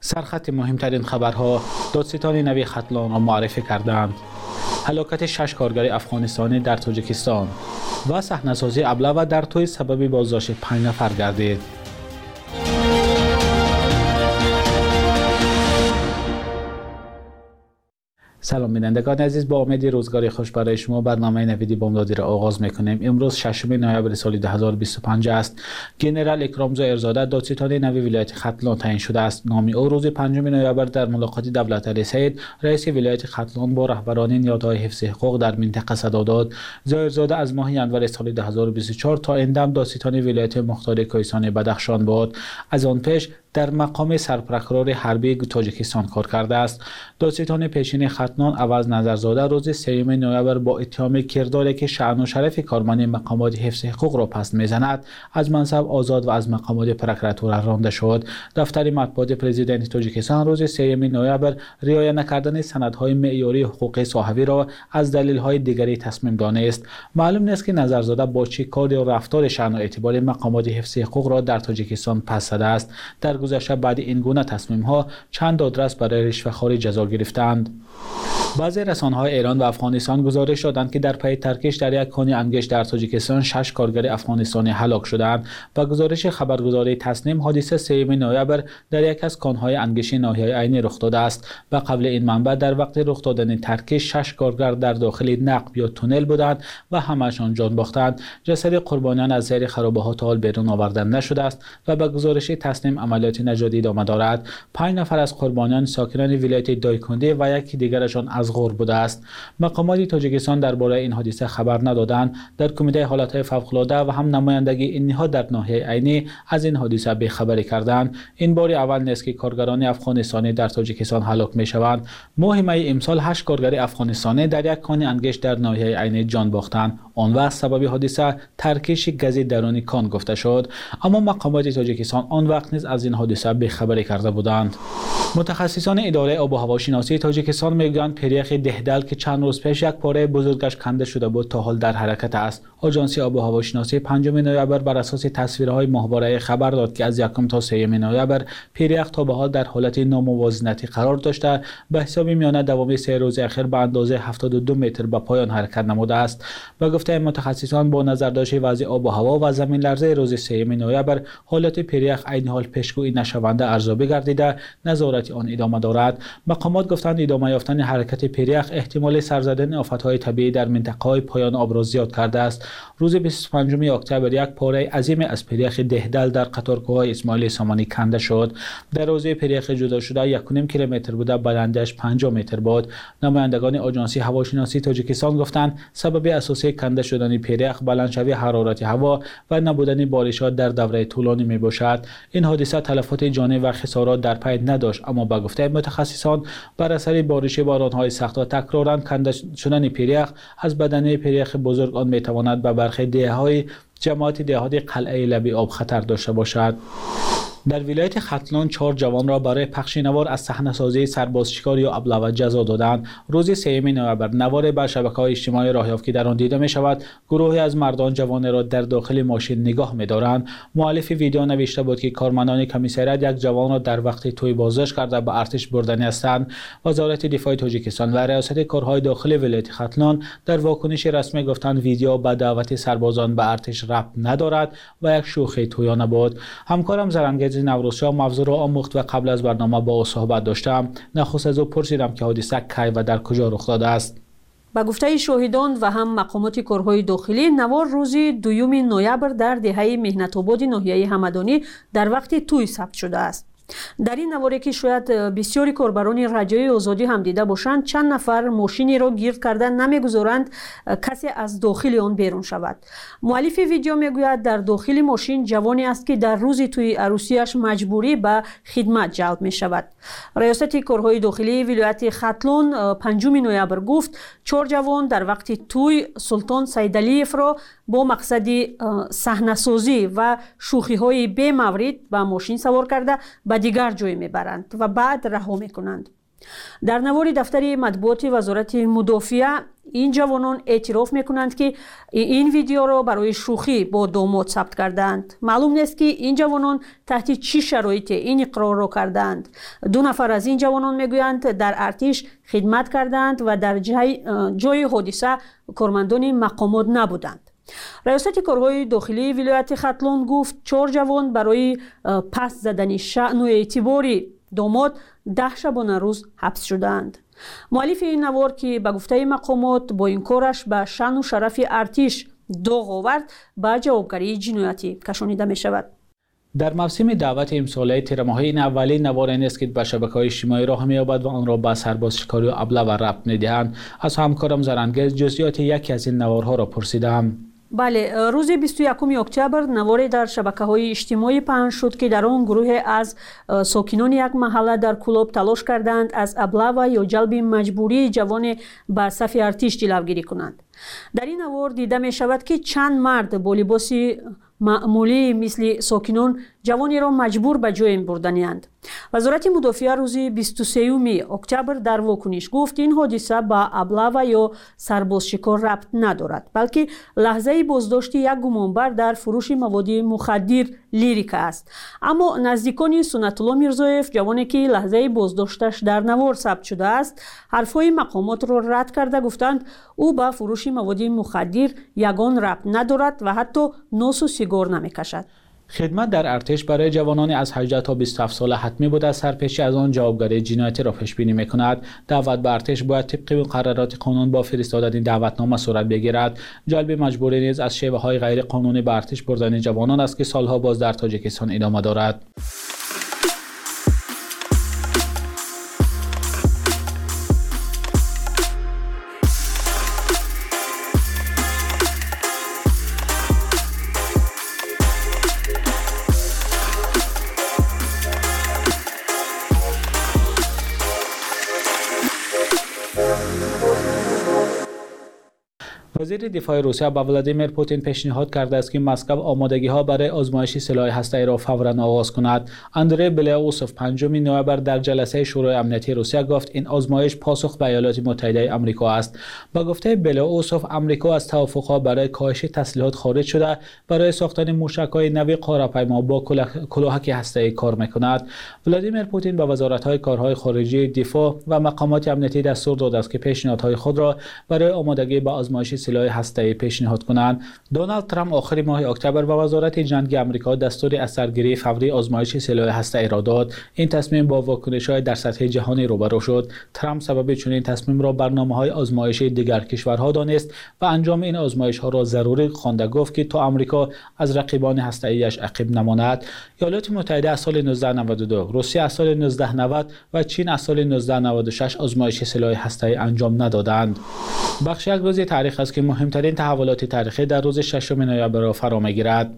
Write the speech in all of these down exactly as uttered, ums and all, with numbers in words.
سرخط مهمترین خبرها دادستان نوی ختلان را معرفی کردند. هلاکت شش کارگر افغانستانی در تاجیکستان و صحنه‌سازی ابله در توی سبب بازداشت پنج نفر گردید. سلام بینندگان عزیز، با امید روزگاری خوش برای شما برنامه نویدی بامدادی را آغاز میکنیم. امروز ششم نوامبر سال دو هزار و بیست و پنج است. ژنرال اکرام ظاهرزاده دادستان نوی ولایت ختلان تعیین شده است. نام او روز پنجم نوامبر در ملاقات دولت علی سید رئیس ولایت ختلان با رهبران نهادهای حفظ حقوق در منطقه صدا داد. ظاهرزاده از ماه ژانویه سال دو هزار و بیست و چهار تا اندم دادستان ولایت مختار کوهستان بدخشان بود. از آن پیش در مقام سرپرکرور حربی تاجیکستان کار کرده است. دادستان پیشین ختلان عوض نظرزاده روز سوم نوامبر با اتهام کرداری که شأن و شرف کارمند مقامات حفظ حقوق را پس میزند از منصب آزاد و از مقامات پرکراتور رانده شد. دفتر مطبوعات پرزیدنت تاجیکستان روز سوم نوامبر رعایت نکردن سندهای معیاری حقوق صحوی را از دلیل‌های دیگری تصمیم دانست. معلوم نیست که نظرزاده با چه کار و رفتار شأن و اعتبار مقامات حفظ حقوق را در تاجیکستان پس زده است. در گذشته بعد این گونه تصمیم ها چند دادرس برای رشوه‌خواری جزا گرفتند. بعضی رسانه‌های ایران و افغانستان گزارش دادند که در پی ترکش در یک کان انگشت در تاجیکستان شش کارگر افغانستانی هلاک شدند و گزارش خبرگزاری تسنیم حادثه سوم نوامبر در یک از کان‌های انگشت ناحیه عینی رخ داده است و قبل این منبع در وقت رخ دادن ترکش شش کارگر در داخل نقب یا تونل بودند و همه‌شان جان باختند. جسد قربانیان از زیر خرابه‌ها تا حال بیرون آورده نشده است و به گزارش تسنیم عملیات نجاتی ادامه دارد. پنج نفر از قربانیان ساکنان ولایت دایکنده و یکی دیگرشان از غور بوده است. مقامات تاجیکستان درباره این حادثه خبر ندادند. در کمیته حالات فوق‌العاده و هم نمایندگی این نهاد در ناحیه عینی از این حادثه بی‌خبری کردند. این بار اول نیست که کارگران افغانستانی در تاجیکستان هلاک می‌شوند. ماه می امسال هشت کارگر افغانستانی در یک کان انگشت در ناحیه عینی جان باختند. آن وقت سبب حادثه ترکش گاز درونی کان گفته شد، اما مقامات تاجیکستان آن وقت نیز از این حادثه بی‌خبری کرده بودند. متخصصان اداره آب و هوا شناسی تاجیکستان میگویند پیریخ دهدل که چند روز پیش یک پاره بزرگش کنده شده بود تا حال در حرکت است. آژانس آب و هوا شناسی پنجم نوامبر بر اساس تصویرهای ماهواره خبر داد که از یکم تا سوم نوامبر پیریخ تا به حال در حالت ناموازنتی قرار داشته به حساب میانه دوامی سه روز اخیر به اندازه هفتاد و دو متر به پایان حرکت نموده است. به گفته متخصصان با نظر داشت وضع آب و هوا و زمین لرزه روز سوم نوامبر حالت پیریخ عین حال پیشگویی نشونده ارزیابی گردیده نظارت آن ادامه دارد. مقامات گفتند ادامه یافتن حرکت پیریخ احتمال سر زدن آفت‌های طبیعی در منطقه‌های پایان آب را زیاد کرده است. روز بیست و پنجم اکتبر یک پاره عظیم از پیریخ دهدل در قطارگاه اسماعیل سامانی کنده شد. در روزه پیریخ جدا شده یک و نیم کیلومتر بوده، بلندیش پنجاه متر بود. نمایندگان آژانس هواشناسی تاجیکستان گفتند سبب اساسی کنده شدن پیریخ بلندشوی حرارت هوا و نبودن بارشات در دوره طولانی میباشد. این حادثه تلفات جانی و خسارات در پی نداشت، اما به گفته متخصصان بر اثر بارش باران‌های سخت و تکرارا کنده شدن پیریخ از بدنه پیریخ بزرگ آن میتواند به برخی دهه‌های جماعت دهات قلعه لبی آب خطر داشته باشد. در ولایت ختلان چهار جوان را برای پخش نوار از صحنه‌سازی سربازشکار یا ابله جزا دادند. روز سوم نوامبر نوار بر شبکه‌های اجتماعی راه یافت که در آن دیده می‌شود گروهی از مردان جوان را در داخل ماشین نگاه می‌دارند. مؤلف ویدیو نوشته بود که کارمندان کمیسریات یک جوان را در وقت توی بازداشت کرده به ارتش بردنی هستند. وزارت دفاع تاجیکستان و ریاست کارهای داخلی ولایت ختلان در واکنش رسمی گفتند ویدیو به دعوت سربازان به ارتش ربط ندارد و یک شوخی تویانه بود. همکارم زرنگ نوروزشاه موضوع را آموخت و قبل از برنامه با او صحبت داشتم. نخست از او پرسیدم که حادثه کی و در کجا رخ داده است. با گفته شاهدان و هم مقامات کارهای داخلی نوار روز دوم نوامبر در دهه مهنت‌آباد ناحیه همدانی در وقت توی ثبت شده است. در این نواره که شاید بسیاری کاربران رجای آزادی هم دیده باشند، چند نفر ماشینی را گیر کردن نمیگذارند کسی از داخل آن بیرون شود. مؤلف ویدیو میگوید در داخل ماشین جوانی است که در روز توی عروسیش مجبوری به خدمت جلب می شود. ریاست کارهای داخلی ولایت ختلان پنجم نوامبر گفت چهار جوان در وقت توی سلطان سیدعلیف را با مقصد صحنه‌سازی و شوخی‌های بی مورد به ماشین سوار کرده به دیگر جای میبرند و بعد رها میکنند. در نوار دفتر مطبوعات وزارت مدافعه این جوانان اعتراف میکنند که این ویدیو را برای شوخی با داماد ثبت کردند. معلوم نیست که این جوانان تحت چه شرایطی این اقرار را کردند. دو نفر از این جوانان میگویند در ارتش خدمت کردند و در جای, جای حادثه کارمندان مقامات نبودند. ریاست کارهای داخلی ولایت ختلان گفت چهار جوان برای پس زدن شأن و اعتبار داماد ده شبانه روز حبس شدند. مؤلف این نوار که به گفته مقامات با این کارش به شأن و شرف ارتش داغ آورد به جوابگری جنایتی کشانیده می شود. در موسم دعوت امساله تیر ماه این اولین نوار این است که به شبکه‌های اجتماعی راه می‌یابد و آن را به سرباز شکاری و ابله و ربط می‌دهند. از همکارم زرنگز جزئیات یکی از این نوارها را پرسیدم. بله، روز بیست و یکم اکتبر نواری در شبکه‌های اجتماعی پخش شد که در آن گروه از ساکنان یک محله در کلاب تلاش کردند از ابله و یا جلب مجبوری جوان به صف ارتش جلوگیری کنند. در این نوار دیده می شود که چند مرد با لباس معمولی مثل ساکنان جوانی را مجبور به جای بردنی‌اند. وزارت مدافعه روز بیست و سوم اکتبر در واکنش گفت این حادثه به ابله و یا سرباز شکار ربط ندارد، بلکه لحظه بازداشت یک گمانبر در فروش مواد مخدر لیریک است. اما نزدیکان سنت الله میرزایف، جوانی که لحظه بازداشتش در نوار ثبت شده است، حرفهای مقامات را رد کرده گفتند او به فروش مواد مخدر یگان ربط ندارد و حتی نوس و سیگار نمیکشد. خدمت در ارتش برای جوانان از هجده تا بیست و هفت ساله حتمی بوده است. سرپیچی از آن جوابگری جنایتی را پیش بینی می‌کند. دعوت به ارتش باید طبق مقررات قانون با فرستادن دعوتنامه صورت بگیرد. جلب مجبوری نیز از شیوه‌های غیر قانونی به ارتش بردن جوانان است که سالها باز در تاجیکستان ادامه دارد. وزیر دفاع روسیه به ولادیمیر پوتین پیشنهاد کرده است که مسکو آمادگی ها برای آزمایش سلاح هسته‌ای را فوراً آغاز کند. اندری بلیاوسوف پنجم نوامبر در جلسه شورای امنیتی روسیه گفت این آزمایش پاسخ به ایالات متحده آمریکا است. با گفته بلیاوسوف، آمریکا از توافق‌ها برای کاهش تسلیحات خارج شده برای ساختن موشک‌های نوی قاره‌پیما با کلاهک هسته‌ای کار می‌کند. ولادیمیر پوتین به وزارت‌های کارهای خارجی، دفاع و مقامات امنیتی دستور داده است که پیشنهادهای خود را برای آمادگی به آزمایش سلاح هسته‌ای پیشنهاد کنند. دونالد ترامپ آخر ماه اکتبر به وزارت جنگ آمریکا دستور اثرگیری فوری آزمایش سلاح هسته‌ای را داد. این تصمیم با واکنش‌های در سطح جهانی روبرو شد. ترامپ سبب چنین تصمیم را برنامه‌های آزمایشی دیگر کشورها دانست و انجام این آزمایش‌ها را ضروری خوانده گفت که تا آمریکا از رقیبان هسته‌ایش عقب نماند. ایالات متحده از سال نوزده نود و دو، روسیه از سال نوزده نود و چین از سال نوزده نود و شش آزمایش سلاح هسته‌ای انجام ندادند. بخش یک روز تاریخ است که مهمترین تحولات تاریخی در روز ششم نوامبر را فرا می‌گیرد.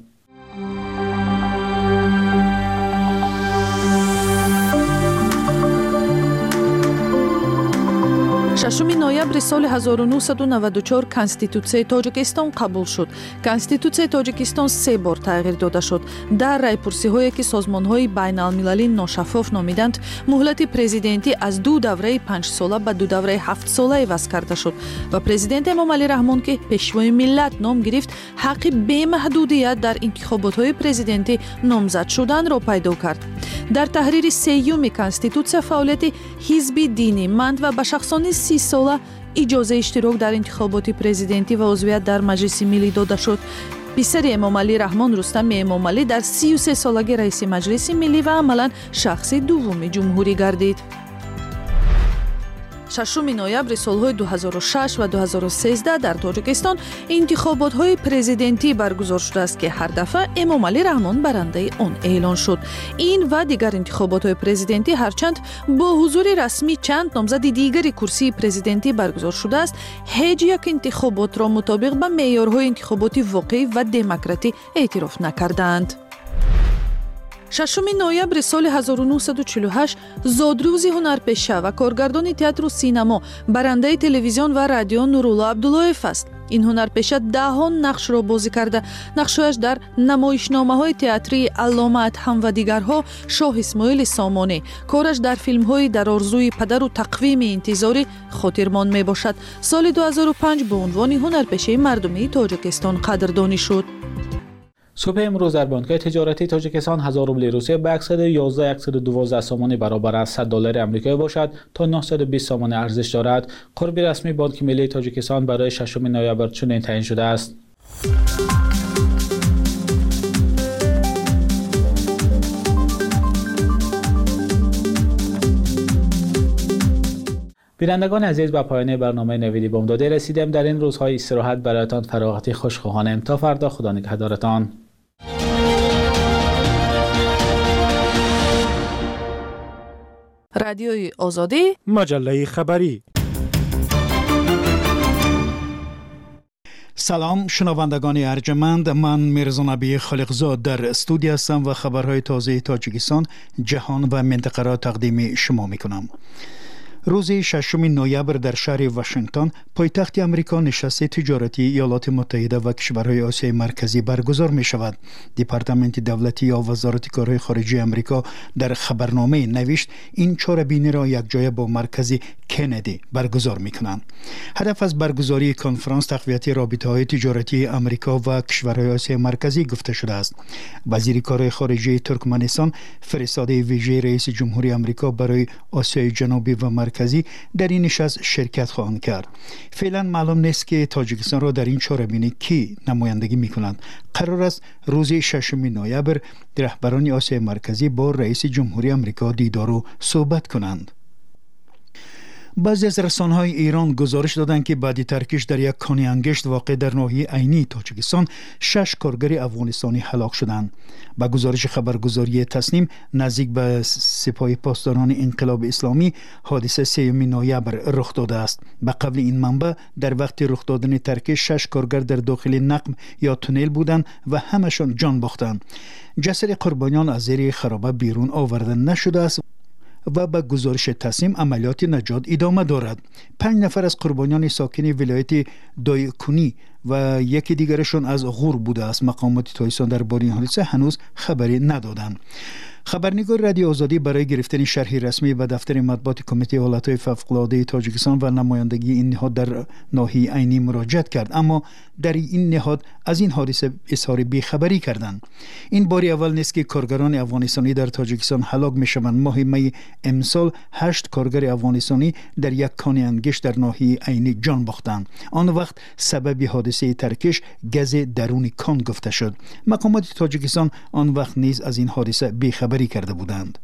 ششم نوامبر سال هزار و نهصد و نود و چهار کنستیتوسیای تاجیکستان قبول شد. کنستیتوسیای تاجیکستان سه بار تغییر داده شد. در رایپرسی‌هایی که سازمان‌های بین‌المللی ناشفاف نامیدند، مهلت پرزیدنتی از دو دوره پنج ساله به دو دوره هفت ساله عوض کرده شد و پرزیدنت امامعلی رحمان که پیشوای ملت نام گرفت، حق بی‌محدودیت در انتخابات‌های پرزیدنتی نامزد شدن را پیدا کرد. در تحریر سیوم کنستیتوسیا فعالیت حزب دینی مند و به شخصان سی ساله اجازه اشتراک در انتخابات پرزیدنتی و عضویت در مجلس ملی داده شد. پسر امامعلی رحمان رستم امامعلی در سی و سه سالگی رئیس مجلس ملی و عملاً شخص دوم جمهوری گردید. ششم نوامبر سالهای دو هزار و شش و دو هزار و سیزده در تاجیکستان انتخابات‌های پرزیدنتی برگزار شده است که هر دفعه امامعلی رحمان برنده آن اعلان شد. این و دیگر انتخابات‌های پرزیدنتی هرچند با حضور رسمی چند نامزد دیگری کرسی پرزیدنتی برگزار شده است، هیچ یک انتخابات را مطابق به معیارهای انتخاباتی واقعی و دموکراتی اعتراف نکردند. ششم نوامبر سال هزار و نهصد و چهل و هشت زادروزی هنرپیشه و کارگردان تئاتر و سینما، برنده تلویزیون و رادیو نورالله عبداللهیف است. این هنرپیشه دهها نقش را بازی کرده. نقشش در نمایشنامه‌های تئاتری علامه ادهم و دیگرها، شاه اسماعیل سامانی. کارش در فیلم‌های در آرزوی پدر و تقویم انتظاری خاطرمان میباشد. سال دو هزار و پنج به عنوان هنرپیشه مردمی تاجیکستان قدردانی شد. صبح امروز در بانک‌های تجارتی تاجیکستان هزار روبل روسیه به صد و یازده صد و دوازده سامانی برابر از صد دلار آمریکایی باشد تا نهصد و بیست سامانی ارزش دارد. قرب رسمی بانک ملی تاجیکستان برای ششم نوامبر چنین تعیین شده است. بینندگان عزیز، به پایان برنامه نویدی بامدادی رسیدیم. در این روزهای استراحت برایتان فراغتی خوش خواهانم. تا فردا، خدا نگهدارتان. رادیوی آزادی، مجله خبری. سلام شنوندگان ارجمند، من میرزا نبی خالقزاد در استودیو هستم و خبرهای تازه تاجیکستان، جهان و منطقه را تقدیم شما میکنم. روز ششم نوامبر در شهر واشنگتن، پایتخت امریکا، نشست تجارتی ایالات متحده و کشورهای آسیای مرکزی برگزار می شود. دپارتمنت دولتی یا وزارت کارهای خارجه امریکا در خبرنامه نوشت این چهاربینی را یکجای با مرکز کندی برگزار می کنند. هدف از برگزاری کنفرانس تقویت رابطه های تجارتی امریکا و کشورهای آسیای مرکزی گفته شده است. وزیر کارهای خارجه ترکمنستان فرستاده ویژه رئیس جمهوری امریکا برای آسیای جنوبی و مرکزی در این نشست شرکت خواهند کرد. فعلا معلوم نیست که تاجیکستان را در این چهاربینی کی نمایندگی میکنند. قرار است روز ششم نوامبر رهبران آسیای مرکزی با رئیس جمهوری امریکا دیدار و صحبت کنند. بعضی از رسانه‌های ایران گزارش دادند که بعد ترکش در یک کانی انگشت واقع در ناحیه عینی تاجیکستان شش کارگر افغانستانی هلاک شدند. با گزارش خبرگزاری تسنیم، نزدیک به سپاه پاسداران انقلاب اسلامی حادثه سوم نوامبر رخ داده است. به قول این منبع، در وقت رخ دادن ترکش شش کارگر در داخل نقم یا تونل بودند و همشان جان باختند. جسد قربانیان از زیر خرابه بیرون آورده نشده است و به گزارش تصمیم عملیات نجات ادامه دارد. پنج نفر از قربانیان ساکن ولایت دایکنی و یکی دیگرشان از غور بوده است. مقامات تایستان در باره این حادثه هنوز خبری ندادند. خبرنگار رادیو آزادی برای گرفتن شرح رسمی به دفتر مطبوعات کمیته حالتهای فوق‌العاده تاجیکستان و نمایندگی این نهاد در ناحیه عینی مراجعت کرد، اما در این نهاد از این حادثه اظهار بیخبری کردند. این بار اول نیست که کارگران افغانستانی در تاجیکستان هلاک میشوند. ماه می امسال هشت کارگر افغانستانی در یک کان انگشت در ناحیه عینی جان باختند. آن وقت سبب حادثه ترکش گز درون کان گفته شد. مقامات تاجیکستان آن وقت نیز از این حادثه بیخبر کرده بودند.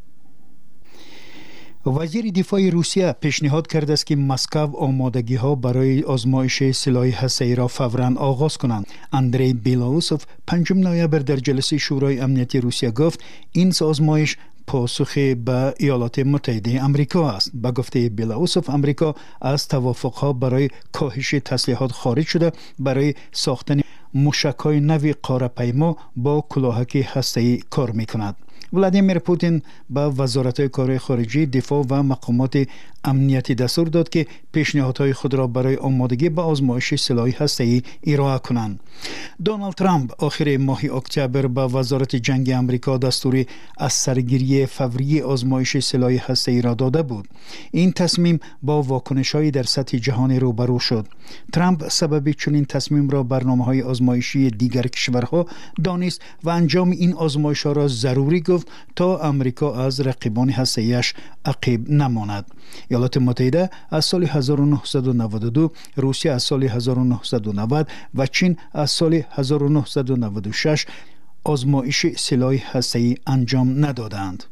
وزیر دفاع روسیه پیشنهاد کرده است که مسکو آمادگی ها برای آزمایش سلاح هسته‌ای را فوراً آغاز کنند. اندری بیلاوسوف پنجم نوامبر در جلسه شورای امنیتی روسیه گفت این آزمایش پاسخ به ایالات متحده امریکا است. با گفته بیلاوسوف، امریکا از توافق‌ها برای کاهش تسلیحات خارج شده برای ساختن موشک‌های نوی قاره‌پیما با کلاهک هسته‌ای کار می‌کند. ولادیمیر پوتین به وزارت‌های کارهای خارجه، دفاع و مقامات امنیتی دستور داد که پیشنهادهای خود را برای آمادگی به آزمایش سلاح هسته‌ای ارائه کنند. دونالد ترامپ آخر ماه اکتبر به وزارت جنگ امریکا دستور از سرگیری فوری آزمایش سلاح هسته‌ای را داده بود. این تصمیم با واکنش‌های در سطح جهانی روبرو شد. ترامپ سبب چنین تصمیم را برنامه‌های آزمایشی دیگر کشورها دانست و انجام این آزمایش‌ها را ضروری گفت تا امریکا از رقیبان هسته‌ایش عقب نماند. ایالات متحده از سال هزار و نهصد و نود و دو، روسیه از سال هزار و نهصد و نود و چین از سال هزار و نهصد و نود و شش آزمایش سلاح هسته‌ای انجام ندادند.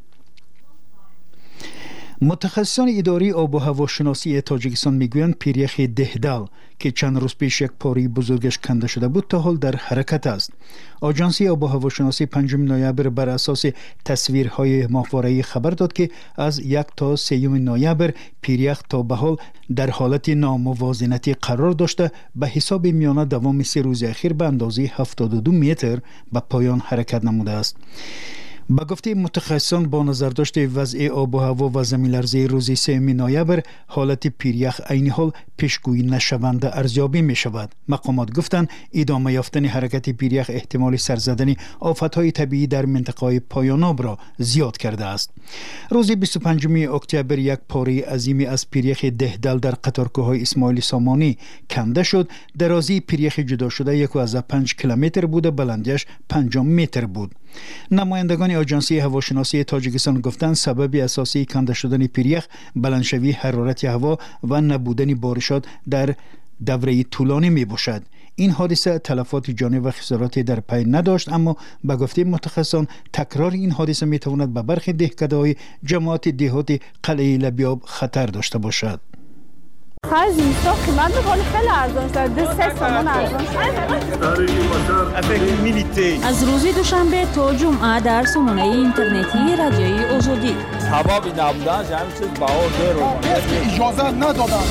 متخصصان اداره آب و هواشناسی تاجیکستان میگویند پیریخ دهدل که چند روز پیش یک پاره بزرگش کنده شده بود تا حال در حرکت است. آژانس آب و هواشناسی پنجم نوامبر بر اساس تصویرهای ماهواره‌ای خبر داد که از یک تا سوم نوامبر پیریخ تا به حال در حالت ناموازنتی قرار داشته به حساب میانه دوام سه روز اخیر به اندازه هفتاد و دو متر به پایان حرکت نموده است. با گفته متخصصان با نظرداشت وضع آب و هوا و زمین لرزه روز سوم نوامبر حالت پیریخ عین حال پیشگویی نشونده ارزیابی می شود. مقامات گفتند ادامه یافتن حرکت پیریخ احتمال سرزدن آفتهای طبیعی در منطقه پایان آب را زیاد کرده است. روز بیست و پنجم اکتبر یک پاره عظیمی از پیریخ دهدل در قطارکوه‌های اسماعیل سامانی کنده شد. درازی پیریخ جدا شده یک و از پنج کیلومتر بود، بلندیش پنج متر بود. نمایندگان آژانسی هواشناسی تاجیکستان گفتند سبب اساسی کنده شدن پیریخ بلندشوی حرارت هوا و نبودن بارشات در دوره طولانی می باشد. این حادثه تلفات جانی و خسارات در پی نداشت، اما به گفته متخصصان تکرار این حادثه می تواند به برخی دهکده‌های جماعت دهات قلعه لبیاب خطر داشته باشد. خیلی زیستا قیمت میکنه خیلی ارزان شد. دو سه سامان ارزان شد. از روز دوشنبه تا جمعه در سامانه اینترنتی رادیوی آزادی هوا بی نبودن همین چیز بهار دیر اجازه ندادن.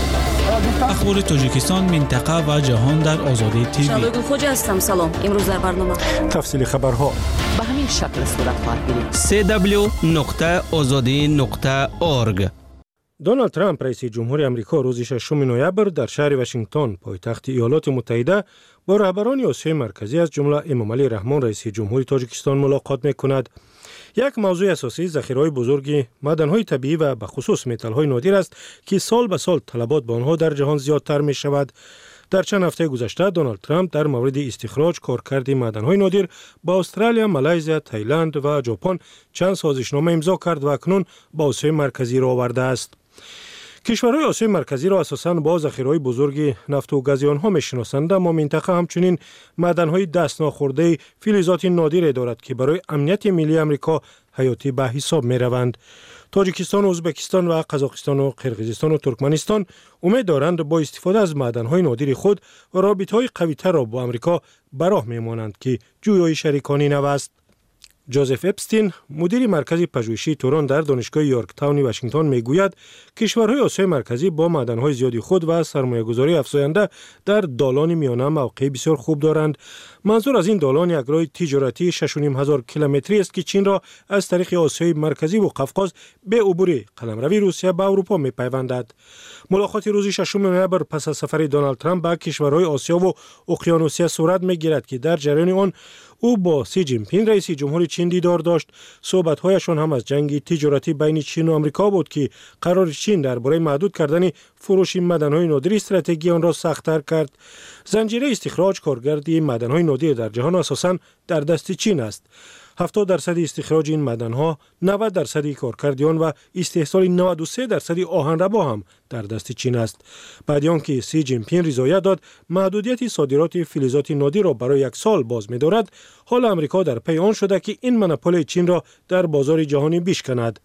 اخبار تاجیکستان، منطقه و جهان در آزادی تیوی. شبگون خوج هستم. سلام. امروز در برنامه تفصیل خبرها به همین شکل صورت خواهد گرفت. سی دبلیو نقطه آزادی نقطه اورگ. دونالد ترامپ رئیس جمهور آمریکا روز ششم نوامبر در شهر واشنگتن پایتخت ایالات متحده با رهبران آسیای مرکزی از جمله امامعلی رحمان رئیس جمهور تاجیکستان ملاقات می‌کند. یک موضوع اساسی ذخیره‌های بزرگ معدن‌های طبیعی و به خصوص متال‌های نادر است که سال به سال طلبات به آنها در جهان زیادتر می‌شود. در چند هفته گذشته دونالد ترامپ در مورد استخراج کارکرد معدن‌های نادر با استرالیا، مالزی، تایلند و ژاپن چند سازشنامه امضا کرد و اکنون با آسیای مرکزی را آورده است. کشورهای آسیای مرکزی را اساساً با ذخیره‌های بزرگ نفت و گاز آنها می‌شناسند، اما منطقه همچنین معدن‌های دست ناخورده فلزات نادر دارد که برای امنیت ملی آمریکا حیاتی به حساب می‌روند. تاجیکستان، ازبکستان و قزاقستان و قرقیزستان و ترکمنستان امید دارند با استفاده از معدن‌های نادر خود رابطه‌های قوی‌تر را با آمریکا به راه می‌مانند که جویای شریکانی نو است. جوزف اپستین، مدیر مرکز پژوهشی توران در دانشگاه یورک تاون واشنگتن میگوید کشورهای آسیای مرکزی با معدن‌های زیادی خود و سرمایه‌گذاری افزاینده در دالان میانه موقع بسیار خوب دارند. منظور از این دالان یک راه تجارتی شش و نیم هزار کیلومتری است که چین را از طریق آسیای مرکزی و قفقاز به عبور قلمروی روسیه به اروپا می‌پیوندد. ملاقات روز ششم نوامبر پس از سفر دونالد ترامپ به کشورهای آسیا و اقیانوسیه صورت می‌گیرد که در جریان آن او با سی جین پینگ رئیس جمهور چین دیدار داشت. صحبت‌هایشان هم از جنگ تجارتی بین چین و آمریکا بود که قرار چین درباره محدود کردن فروش معدن‌های نادر استراتژی آن را سخت‌تر کرد. زنجیره استخراج کارگردی معدن‌های نادر در جهان اساساً در دست چین است. هفتاد درصد استخراج این معدن‌ها، نود درصد کارکرد آن و استحصال نود و سه درصد آهنربا هم در دست چین است. بعد آنکه سی جین پینگ رضایت داد محدودیت صادرات فلزات نادر را برای یک سال باز می‌دارد، حال آمریکا در پی آن شده که این مونوپول چین را در بازار جهانی بشکند.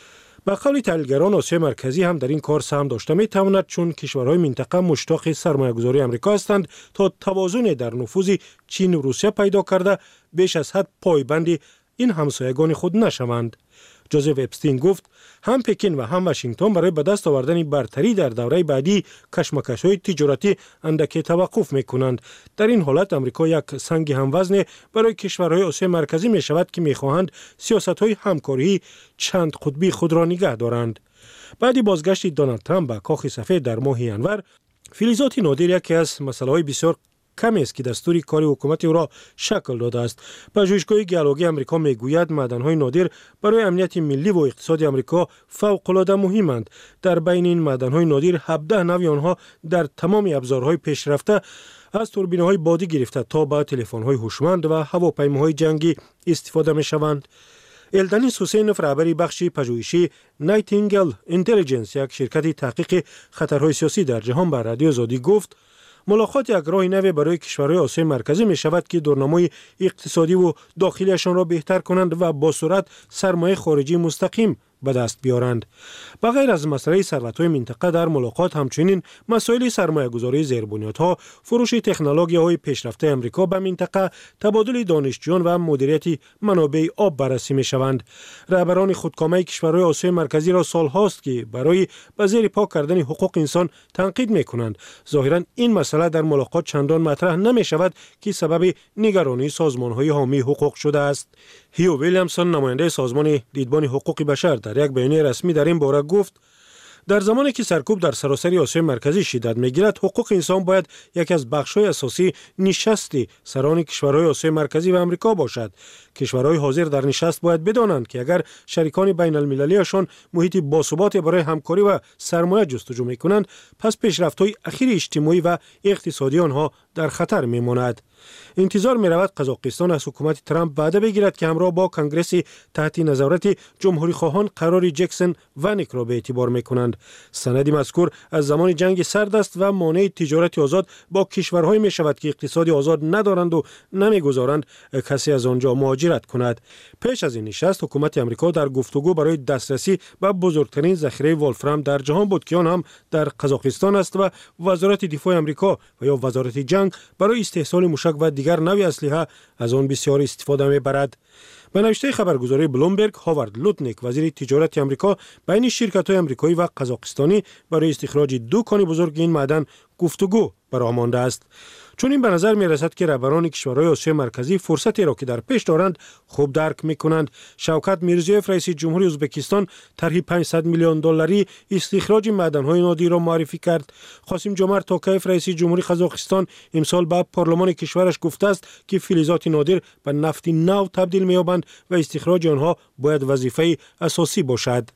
به قول تحلیلگران آسیای مرکزی هم در این کار سهم داشته می‌تواند، چون کشورهای منطقه مشتاق سرمایه‌گذاری آمریکا هستند تا توازن در نفوذ چین و روسیه پیدا کرده بیش از حد پایبند این همسایگان خود نشوند. جوزف اپستین گفت هم پکین و هم واشنگتن برای به دست آوردن برتری در دوره بعدی کشمکش‌های تجارتی اندکی توقف می‌کنند. در این حالت آمریکا یک سنگ هموزن برای کشورهای آسیای مرکزی می‌شود که می‌خواهند سیاست‌های همکاری چند قطبی خود را نگه دارند. بعد بازگشت دونالد ترامپ به کاخ سفید در ماه ینور، فلزات نادر یکی از مسائل بسیار کمی است که دستور کار حکومت او را شکل داده است. پژوهشگاه گیولوژی آمریکا میگوید معدن‌های نادر برای امنیت ملی و اقتصاد آمریکا فوق‌العاده مهمند. در بین این معدن‌های نادر هفده نوع آنها در تمام ابزارهای پیشرفته از توربین‌های بادی گرفته تا به تلفن‌های هوشمند و هواپیماهای جنگی استفاده می‌شوند. الدنیس حسینوف، رهبر بخش پژوهشی نایتینگل اینتلیجنس، یک شرکت تحقیق خطرهای سیاسی در جهان، به رادیو آزادی گفت ملاقات یک راه نو برای کشورهای آسیای مرکزی می شود که دورنمای اقتصادی و داخلیشان را بهتر کنند و با سرعت سرمایه خارجی مستقیم به دست بیارند. بغیر از مسئله ثروت‌های منطقه، در ملاقات همچنین مسائل سرمایه‌گذاری زیربنیادها، فروش تکنولوژی‌های پیشرفته آمریکا به منطقه، تبادل دانشجویان و مدیریت منابع آب بررسی می‌شوند. رهبران خودکامه کشورهای آسیای مرکزی را سال‌هاست که برای به زیر پا کردن حقوق انسان تنقید می‌کنند. ظاهراً این مسئله در ملاقات چندان مطرح نمی‌شود که سبب نگرانی سازمان‌های حامی حقوق شده است. هیو ویلیامسون نماینده سازمان دیدبان حقوق بشر در یک بیانیه رسمی در این باره گفت در زمانی که سرکوب در سراسر آسیای مرکزی شدت می‌گیرد، حقوق انسان باید یکی از بخش‌های اساسی نشستی سران کشورهای آسیای مرکزی و آمریکا باشد. کشورهای حاضر در نشست باید بدانند که اگر شریکان بین المللیشان محیط باثبات برای همکاری و سرمایه جستجو می‌کنند، پس پیشرفت‌های اخیر اجتماعی و اقتصادی آنها در خطر می‌ماند. انتظار می‌رود قزاقستان از حکومت ترامپ وعده بگیرد که همراه با کنگرس تحت نظارت جمهوری خواهان قرار جکسون و نیک را به اعتبار می‌کنند. سند مذکور از زمان جنگ سرد است و مانع تجارت آزاد با کشورهای می‌شود که اقتصاد آزاد ندارند و نمی‌گذارند کسی از آنجا مهاجرت کند. پیش از این نشست حکومت آمریکا در گفتگو برای دسترسی به بزرگترین ذخیره ولفرام در جهان بود که آن هم در قزاقستان است و وزارت دفاع آمریکا و یا وزارت جنگ برای استحصال موشک و دیگر نوع اسلحه از آن بسیار استفاده می‌برد. به نوشته خبرگزاری بلومبرگ، هاوارد لوتنیک وزیر تجارت آمریکا بین شرکت‌های آمریکایی و قزاقستانی برای استخراج دو کان بزرگ این معدن گفتگو برآمده است. چون این به نظر می رسد که رهبران کشورهای آسیای مرکزی فرصتی را که در پیش دارند خوب درک می کنند. شوکت میرزیوف رئیس جمهوری ازبکستان طرح پانصد میلیون دلاری استخراج معدن‌های نادر را معرفی کرد. قاسم جمعت توکایف رئیس جمهوری قزاقستان امسال به پارلمان کشورش گفته است که فلزات نادر به نفت نو تبدیل می‌یابند و استخراج آنها باید وظیفه اساسی باشد.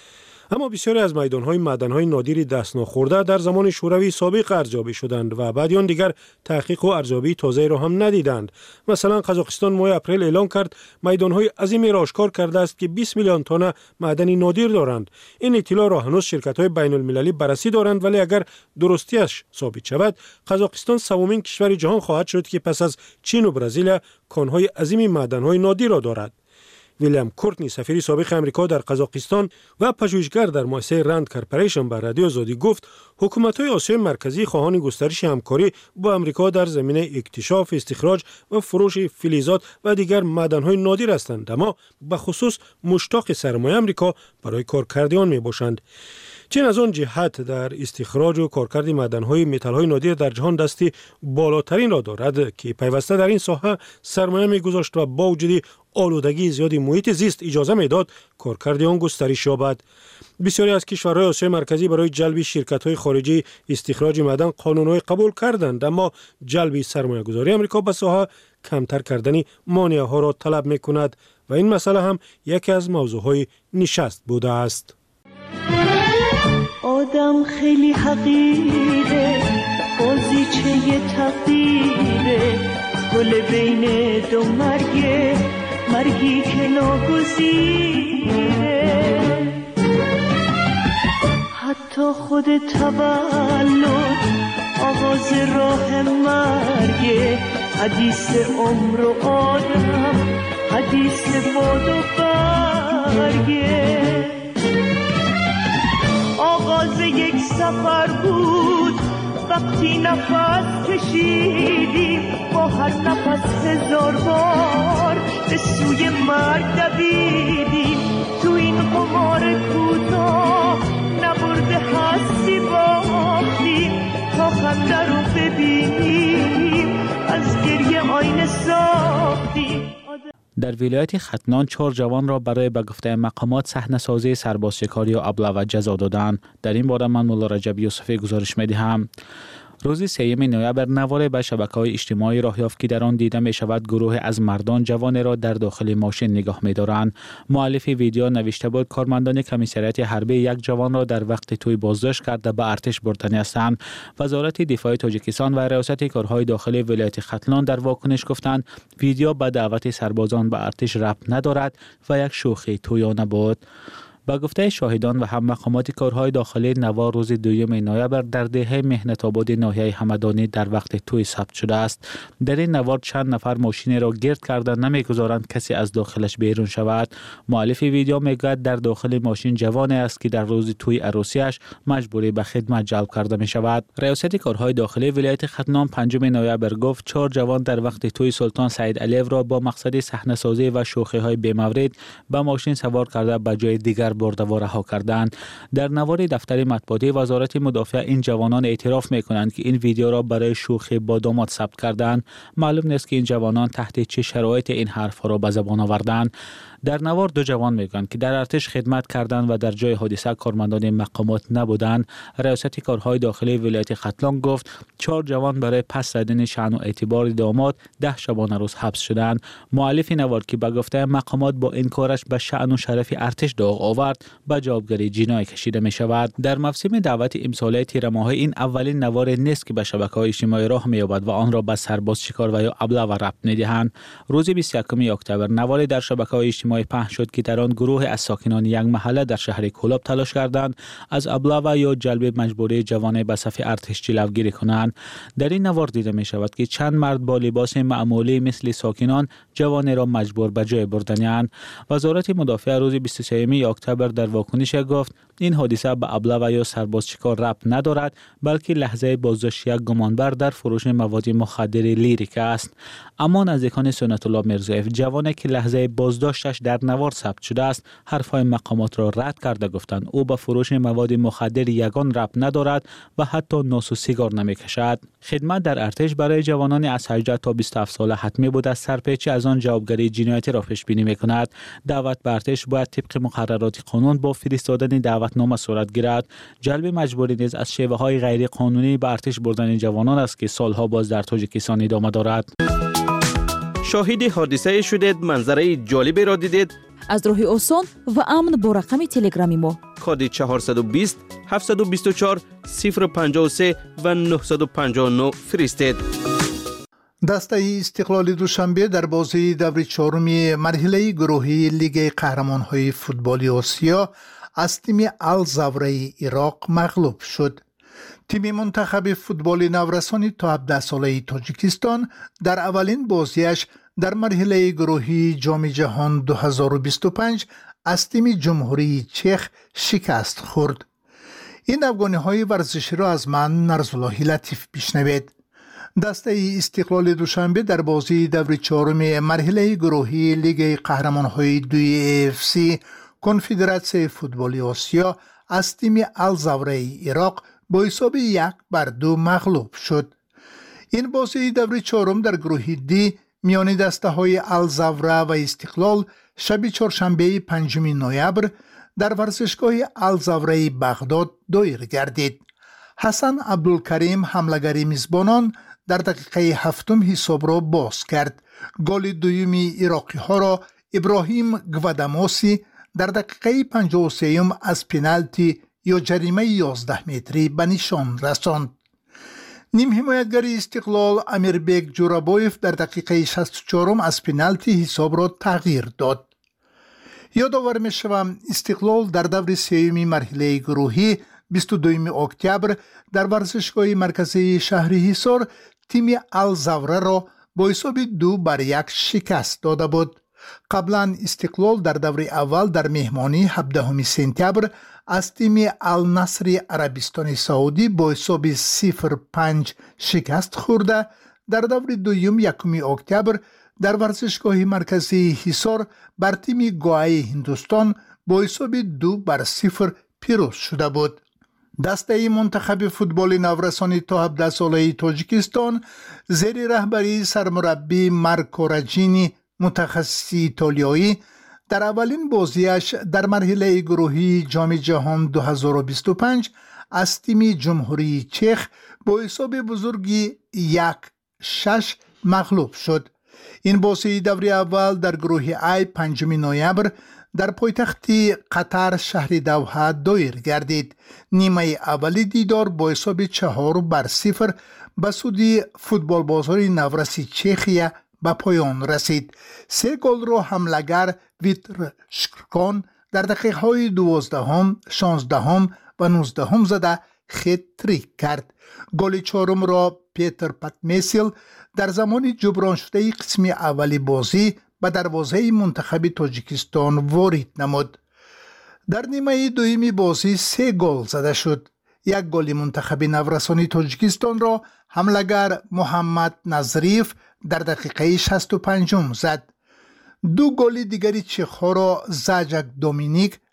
اما بسیاری از میدان‌های معدن‌های نادر دست ناخورده در زمان شوروی سابق ارزیابی شدند و بعد آن دیگر تحقیق و ارزیابی تازه را هم ندیدند. مثلا قزاقستان ماه اپریل اعلام کرد میدان‌های عظیمی را آشکار کرده است که بیست میلیون تن معدن نادر دارند. این اطلاع را هنوز شرکت‌های بین‌المللی بررسی دارند، ولی اگر درستیش ثابت شود قزاقستان سومین کشور جهان خواهد شد که پس از چین و برزیل کان‌های عظیمی معدن‌های نادر را دارد. ویلیام کورتنی سفیر سابق آمریکا در قزاقستان و پژوهشگر در مؤسسه رند کارپوریشن به رادیو آزادی گفت حکومت‌های آسیای مرکزی خواهان گسترش همکاری با آمریکا در زمینه اکتشاف، استخراج و فروش فلزات و دیگر معدن‌های نادر هستند، اما به خصوص مشتاق سرمایه آمریکا برای کارکرد آن میباشند. چین از آن جهت در استخراج و کارکرد معدن‌های متال‌های نادر در جهان دستی بالاترین را دارد که پیوسته در این ساحه سرمایه می‌گذاشت و با وجود آلودگی زیادی محیط زیست اجازه می‌داد کارکرد آن گسترش یابد. بسیاری از کشورهای آسیای مرکزی برای جلب شرکت‌های خارجی استخراج معدن قانون‌های قبول کردند، اما جلب سرمایه‌گذاری آمریکا به ساحه کمتر کردن مانع‌ها را طلب می‌کند و این مسئله هم یکی از موضوع‌های نشست بوده است. آدم خیلی حقیره، بازیچه تقدیره، گل بین دو مرگه، مرگی که ناگزیره. حتی خود تولد آغاز راه مرگه، حدیث عمر و آدم، حدیث باد و برگه. آغاز یک سفر بود وقتی نفس کشیدیم، با هر نفس هزار بار به سوی مرگ دویدیم. تو این قمار کوتاه نبرده هستی باختیم، تا خنده رو ببینیم از گریه آینه ساختیم. در ولایت ختنان چهار جوان را برای به گفته مقامات صحنه‌سازی سربازشکاری و ابله جزا دادند. در این باره من مولا رجب یوسفی گزارش می‌دهم. روز سوم نوامبر نوار به شبکه‌های اجتماعی راه یافت که در آن دیده می‌شود گروه از مردان جوان را در داخل ماشین نگاه می‌دارند. مؤلف ویدیو نوشته بود کارمندان کمیسریات حربی یک جوان را در وقت توی بازداشت کرده به ارتش بردنی هستند. وزارت دفاع تاجیکستان و ریاست کارهای داخلی ولایت ختلان در واکنش گفتند ویدیو به دعوت سربازان به ارتش ربط ندارد و یک شوخی تویانه بود. با گفته شاهدان و هم مقامات کارهای داخلی نوار روز دوم نوامبر در دهه مهنت آباد ناحیه همدانی در وقت توی ثبت شده است. در این نوار چند نفر ماشین را گرد کرده نمیگذارند کسی از داخلش بیرون شود. مؤلف ویدیو میگوید در داخل ماشین جوانی است که در روز توی عروسیش مجبوری به خدمت جلب کرده می شود. ریاست کارهای داخلی ولایت ختنان پنجم نوامبر گفت چهار جوان در وقت توی سلطان سعید علیو را با مقصد صحنه‌سازی و شوخی های بی‌مورد به ماشین سوار کرده به جای دیگر در برده و رها کردند. در نوار دفتر مطبوعاتی وزارت مدافع این جوانان اعتراف میکنند که این ویدیو را برای شوخی با داماد ثبت کردند. معلوم نیست که این جوانان تحت چه شرایط این حرف را به زبان آوردند. در نوار دو جوان میگویند که در ارتش خدمت کردند و در جای حادثه کارمندان مقامات نبودند. ریاست کارهای داخلی ولایت ختلان گفت چهار جوان برای پس زدن شأن و اعتبار داماد ده شبانه روز حبس شدند. مؤلف نوار که به گفته مقامات با این کارش به شأن و شرف ارتش داغ آورد به جوابگری جنایی کشیده می شود. در موسم دعوت امساله تیر ماه این اولین نوار نیست که به شبکه‌های اجتماعی راه می‌یابد و آن را به سرباز شکار و یا ابله و ربط می‌دهند. روز بیست و یکم اکتبر نواری در شبکه‌های اجتماعی پخش شد که در آن گروه از ساکنان یک محله در شهر کولاب تلاش کردند از ابله و یا جلب مجبوری جوانه به صف ارتش جلوگیری کنند. در این نوار دیده می شود که چند مرد با لباس معمولی مثل ساکنان جوانه را مجبور به جای بردند. وزارت مدافع روز بیست و سوم اکتبر در واکنش گفت این حادثه به ابله و یا سرباز شکار ربط ندارد بلکه لحظه بازداشت یک گمانبر در فروش مواد مخدر لیریک است. اما نزدیکان سنت الله میرزایف جوانی که لحظه بازداشتش در نوار ثبت شده است حرفهای مقامات را رد کرده گفتند او به فروش مواد مخدر یگان ربط ندارد و حتی نوس و سیگار نمیکشد. خدمت در ارتش برای جوانان از هجده تا بیست و هفت ساله حتمی بود است. سرپیچی از آن جوابگری جنایتی را پیش بینی میکند. دعوت به ارتش باید طبق مقررات قانون با فرستادن دعوتنامه صورت گیرد. جلب مجبوری نیز از شیوه های غیر قانونی به ارتش بردن جوانان است که سالها باز در تاجیکستان ادامه دارد. شاهد حادثه شدید، منظره جالبی را دیدید؟ از راه آسان و امن با رقم تلگرامی ما کد چهارصد و بیست هفتصد و بیست و چهار صفر پنجاه و سه و نهصد و پنجاه و نه فرستید. دسته استقلال دوشنبه در بازی دور چهارم مرحله گروهی لیگ قهرمان‌های فوتبال آسیا از تیم الزاوره عراق مغلوب شد. تیم منتخب فوتبال نورسانی تا هفده ساله تاجیکستان در اولین بازیش در مرحله گروهی جام جهان دو هزار و بیست و پنج از تیم جمهوری چخ شکست خورد. این افغانی‌های ورزشی را از من نرزاللهی لطیف بشنوید. دسته استقلال دوشنبه در بازی دور چهارم مرحله گروهی لیگ قهرمان‌های دوی اف سی کنفدراسیون فوتبال آسیا از تیم الزاوره عراق با حساب یک بر دو مغلوب شد. این بازی دور چهارم در گروه دی میان دسته های الزاوره و استقلال شب چهارشنبه پنجم نوامبر در ورزشگاه الزاوره بغداد دایر گردید. حسن عبدالکریم حمله‌گر میزبانان در دقیقه هفتم حساب را باز کرد. گل دومی عراقی ها را ابراهیم گواداموسی در دقیقه پنجاه و سه از پنالتی یا جریمه یازده متری به نشان رساند. نیم حمایتگر استقلال امیربک جورابویف در دقیقه شصت و چهار از پنالتی حساب را تغییر داد. یادآور می‌شوم استقلال در دور سوم مرحله گروهی بیست و دوم اکتبر در ورزشگاه مرکزی شهر حصار تیم الزاوره را با حساب دو بر یک شکست داده بود. قبلا استقلال در دور اول در مهمانی هفدهم سپتامبر از تیم النصر عربستان سعودی با حساب صفر پنج شکست خورده. در دور دوم یکم اکتبر در ورزشگاه مرکزی حصار بر تیم گوای هندوستان با حساب دو بر صفر پیروز شده بود. دسته منتخب فوتبال نورسانی تا هفده ساله تاجیکستان زیر رهبری سرمربی مارکو راجینی متخصص ایتالیایی در اولین بازیش در مرحله گروهی جام جهان دو هزار و بیست و پنج از تیم جمهوری چخ با حساب بزرگی یک شش مغلوب شد. این بازی دور اول در گروه ای پنجم نوامبر در پایتخت قطر شهر دوحه دایر گردید. نیمه اولی دیدار با حساب چهار بر صفر به سود فوتبال بازار نورسی چخیه به پایان رسید. سه گل را حمله‌گر ویتر شکرکان در دقیقه های دوازدهم، شانزدهم و نوزدهم زده خط-تریک کرد. گل چهارم را پیتر پاتمیسیل در زمان جبران شده قسم اولی بازی به دروازه منتخب تاجیکستان وارد نمود. در نیمه دومی بازی سه گل زده شد. یک گل منتخب نورسانی تاجیکستان را حمله‌گر محمد نظریف در دقیقه شصت و پنج زد. دو گل دیگری چخ‌ها را زاجک دومینیک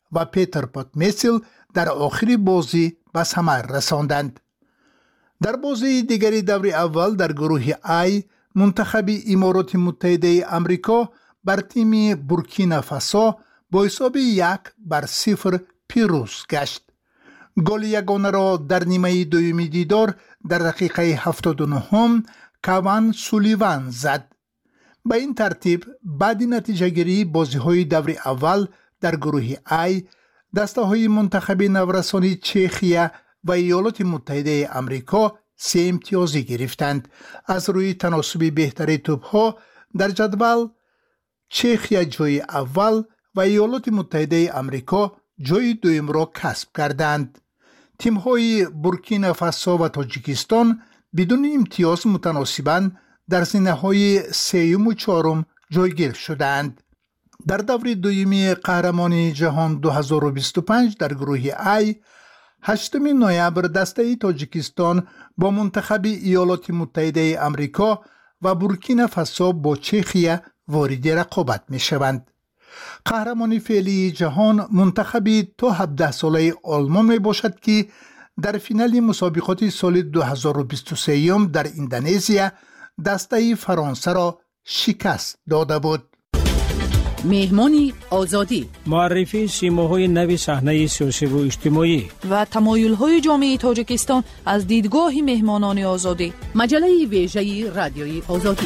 و پیتر پاتمیسل در آخر بازی به ثمر رساندند. در بازی دیگری دور اول در گروه آی منتخب امارات متحده آمریکا بر تیم بورکینافاسو با حساب یک بر صفر پیروز گشت. گل یگانه را در نیمه دوم دیدار در دقیقه هفتاد و نه کوان سولیوان زد. به این ترتیب بعد نتیجه گیری بازی های دور اول در گروه آی دسته های منتخب نورسانی چخیه و ایالات متحده آمریکا سه امتیازی گرفتند. از روی تناسب بهتری توپ ها در جدول چخیه جای اول و ایالات متحده آمریکا جای دوم را کسب کردند. تیم های بورکینافاسو و تاجیکستان بدون امتیاز متناسباً در زینه های سیوم و چهارم جایگیر شدند. در دور دومی قهرمانی جهان دو هزار و بیست و پنج در گروه آی هشتم نوامبر دسته تاجیکستان با منتخب ایالات متحده آمریکا و بورکینافاسو با چخیه وارد رقابت می شوند. قهرمانی فعلی جهان منتخب تا هفده ساله آلمان می باشد که در فینال مسابقات سال دو هزار و بیست و سه در اندونزیا دسته فرانسه را شکست داده بود. مهمانی آزادی، معرفی سیماهای نوی صحنه سیاسی و اجتماعی و تمایل‌های جامعه تاجیکستان از دیدگاه مهمانان آزادی. مجله ویژه رادیوی آزادی.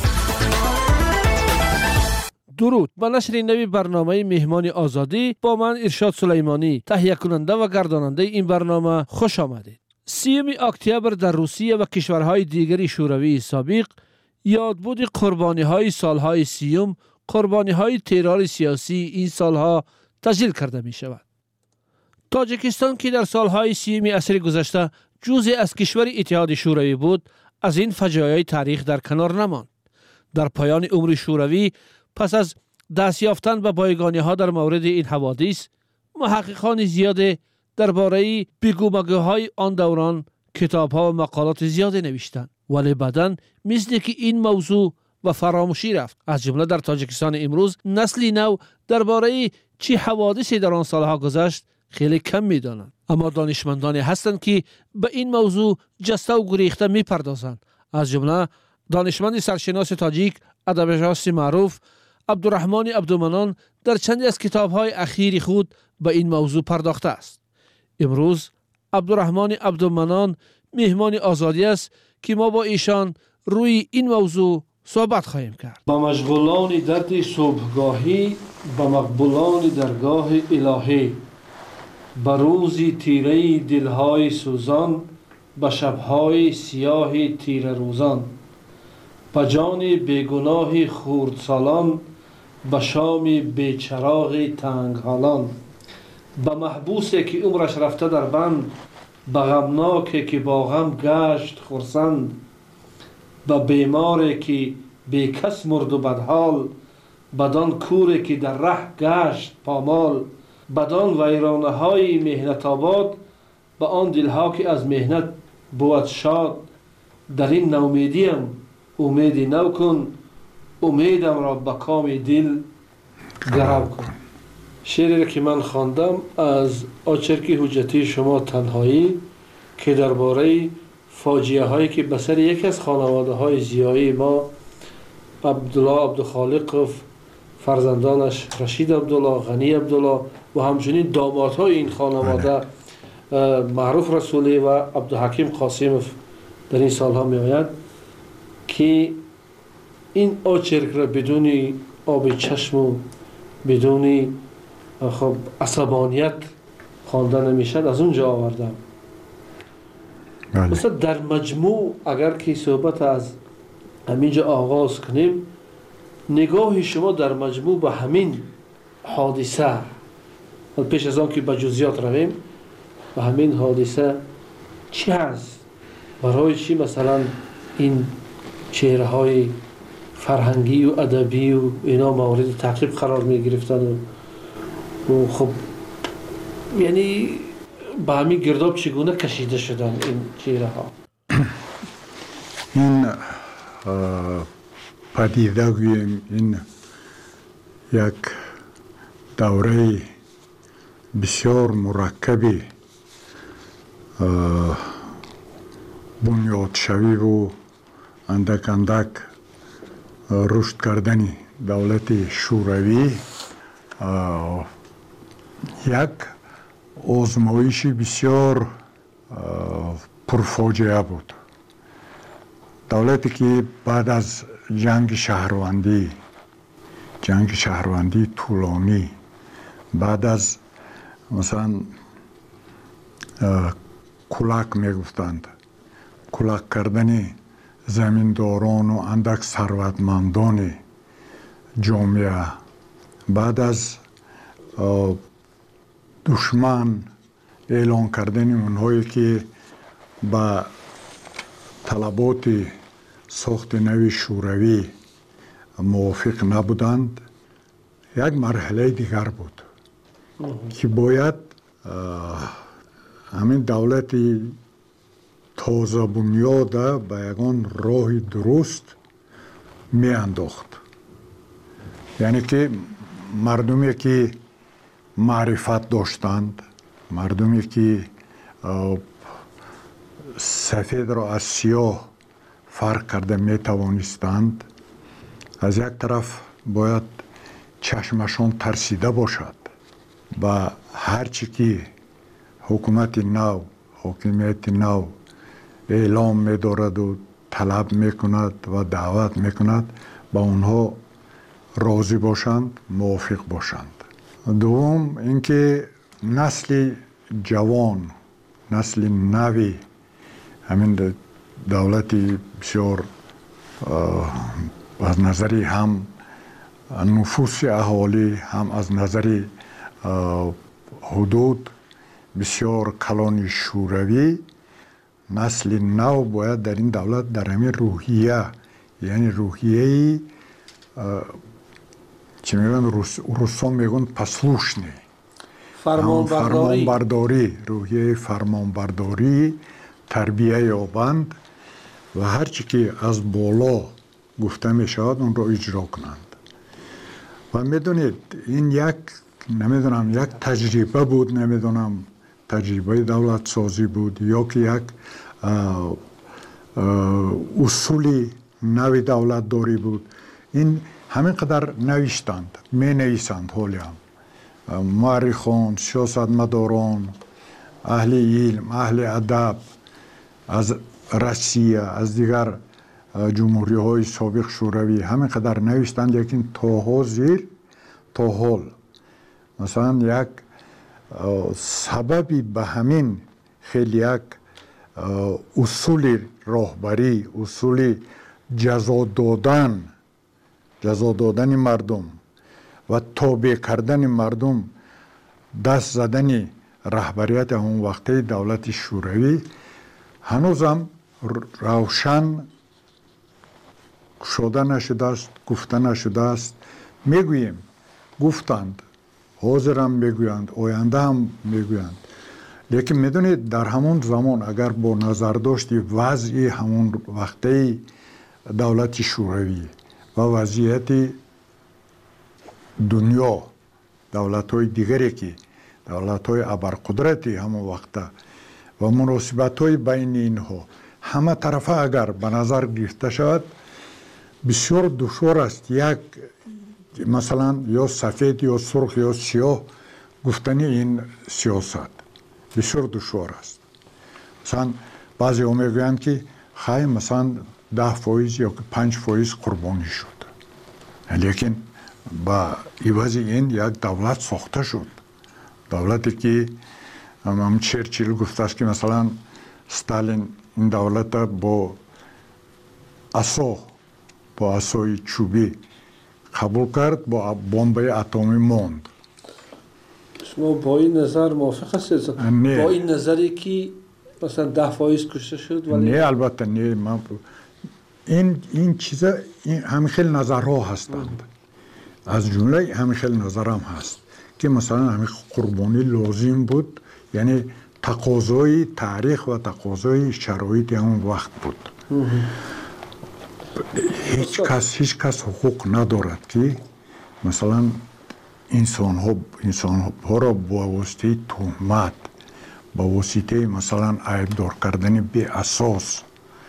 درود، با نشر نوی برنامه مهمان آزادی با من ارشاد سلیمانی تهیه کننده و گرداننده این برنامه خوش آمدید. سیوم اکتبر در روسیه و کشورهای دیگری شوروی سابق یادبود قربانی‌های سالهای سیوم قربانی‌های ترور سیاسی این سالها تسجیل کرده می شود. تاجیکستان که در سالهای سیوم عصر گذشته جزء از کشور اتحاد شوروی بود، از این فجایع تاریخ در کنار نماند. در پایان عمر شوروی پس از دست یافتن به بایگانی‌ها در مورد این حوادث، محققان زیاد درباره بگومگوهای آن دوران کتاب‌ها و مقالات زیاد نوشتند، ولی بعداً مثل که این موضوع و فراموشی رفت. از جمله در تاجیکستان امروز نسلی نو درباره چه حوادثی در آن سالها گذشت خیلی کم می‌دانند، اما دانشمندانی هستند که به این موضوع جسته و گریخته می‌پردازند. از جمله دانشمند سرشناس تاجیک ادبیات معروف عبدالرحمن عبدالمنان در چندی از کتاب‌های اخیر خود به این موضوع پرداخته است. امروز عبدالرحمن عبدالمنان مهمان آزادی است که ما با ایشان روی این موضوع صحبت خواهیم کرد. با مشغولان درد صبحگاهی، با مقبولان درگاه الهی، با روزی تیره دلهای سوزان، با شبهای سیاه تیره روزان، با جان بیگناه خردسالان، با شام بیچراغ تنگ حالان، با محبوسی که عمرش رفته در بند، با غمناکی که با غم گشت خرسند، با بیماری که بی کس مرد و بدحال، بدان کوری که در ره گشت پامال، بدان ویرانه های مهنت آباد، با آن دلها که از مهنت بود شاد. در این نومیدیم امیدی نو کن، امیدم را به کام دل گرم کن. شعری که من خواندم از آچرکی حجتی شما تنهایی که درباره فاجعه هایی که به سر یکی از خانواده های زیایی ما عبدالله عبدالخالق، فرزندانش رشید عبدالله، غنی عبدالله و همچنین دامادهای این خانواده معروف رسولی و عبدالحکیم قاسموف در این سالها می آید که این آچرک را بدون آب چشم و بدون خب عصبانیت خوانده نمیشد، از اونجا آوردم. مثلا در مجموع اگر که صحبت از همینجا آغاز کنیم، نگاه شما در مجموع به همین حادثه، پیش از آن که به جزئیات رویم، به همین حادثه چی هست؟ برای چی مثلا این چهره های فرهنگی و ادبی و اینا مورد تعقیب قرار می گرفتن و خب یعنی به همین گرداب چگونه کشیده شدن این چهره ها؟ این پدیده گوییم این یک دوره بسیار مرکبی بنیاد شوی و اندک اندک رشد کردنی دولت شوروی یک آزمایش بسیار پرفاجعه بود. دولتی که بعد از جنگ شهروندی جنگ شهروندی طولانی، بعد از مثلا کلک میگفتند، کلک کردن زمینداران و اندک ثروتمندان جامعه، بعد از دشمن اعلان کردن اونهایی که با طلبات ساخت نوی شوروی موافق نبودند، یک مرحله دیگر بود که باید همین دولت تازه بنیاد به یگان راه درست می انداخت. یعنی که مردمی که معرفت داشتند، مردمی که سفید را از سیاه فرق کرده می توانستند، از یک طرف باید چشمشان ترسیده باشد و هرچی که حکومت نو، حکومت نو اعلام می دارد و طلب می کند و دعوت می کند با اونها راضی باشند، موافق باشند. دوم اینکه نسل جوان، نسل نوی همین دولت بسیار از نظر هم نفوس اهالی، هم از نظر حدود بسیار کلان شوروی، نسل نو باید در این دولت در همین روحیه، یعنی روحیه چی میگن روسا میگن پسلوشنی، فرمانبرداری، روحیه فرمانبرداری تربیه یابند و هرچی که از بالا گفته می شود اون را اجرا کنند. و میدونید این یک نمیدونم یک تجربه بود، نمیدونم تجربه دولت سازی بود یا که یک اصولی نوی دولت داری بود. این همین قدر نوشتند، می نویسند حالی هم مورخان، سیاستمداران، اهل علم، اهل ادب از روسیه، از دیگر جمهوری های سابق شوروی همین قدر نوشتند، لیکن تا زیر تا حال مثلا یک سببی به همین خیلی یک اصول راهبری، اصول جزا دادن جزا دادن مردم و تابع کردن مردم، دست زدن رهبریت اون وقته دولت شوروی هنوزم روشن شده نشده است، گفته نشده است. میگوییم گفتند، حاضرم میگویند، آینده هم میگویند، لیکن میدونید در همون زمان اگر با نظر داشتی وضعی همون وقته دولت شوروی و وضعیت دنیا، دولت های دیگری که دولت های ابرقدرتی همون وقته و مناسبت های بین اینها همه طرفه اگر به نظر گرفته شود، بسیار دشوار است یک مثلا یا سفید یا سرخ یا سیاه گفتنی این سیاست بسیار دشوار است. مثلا بعضی ها میگویند که خیلی مثلا ده فایز یا پنج فایز قربانی شد، لیکن با عوض این یک دولت ساخته شد. دولتی که هم چرچیل گفته است که مثلا ستالین این دولت با عصا با عصای چوبی قبول کرد، با بمب اتمی ماند. شما با این نظر موافق هستید؟ با این نظری که مثلا ده فایز کشته شد؟ ولی نه البته نه. من این این چیزا این همین خیلی نظرها هستند، از جمله همین خیلی نظرم هست که مثلا همین قربانی لازم بود، یعنی تقاضای تاریخ و تقاضای شرایط همون وقت بود. هیچ کس هیچ کس حقوق ندارد که مثلا انسان ها انسان ها را با واسطه تهمت، با واسطه مثلا عیبدار کردن به اساس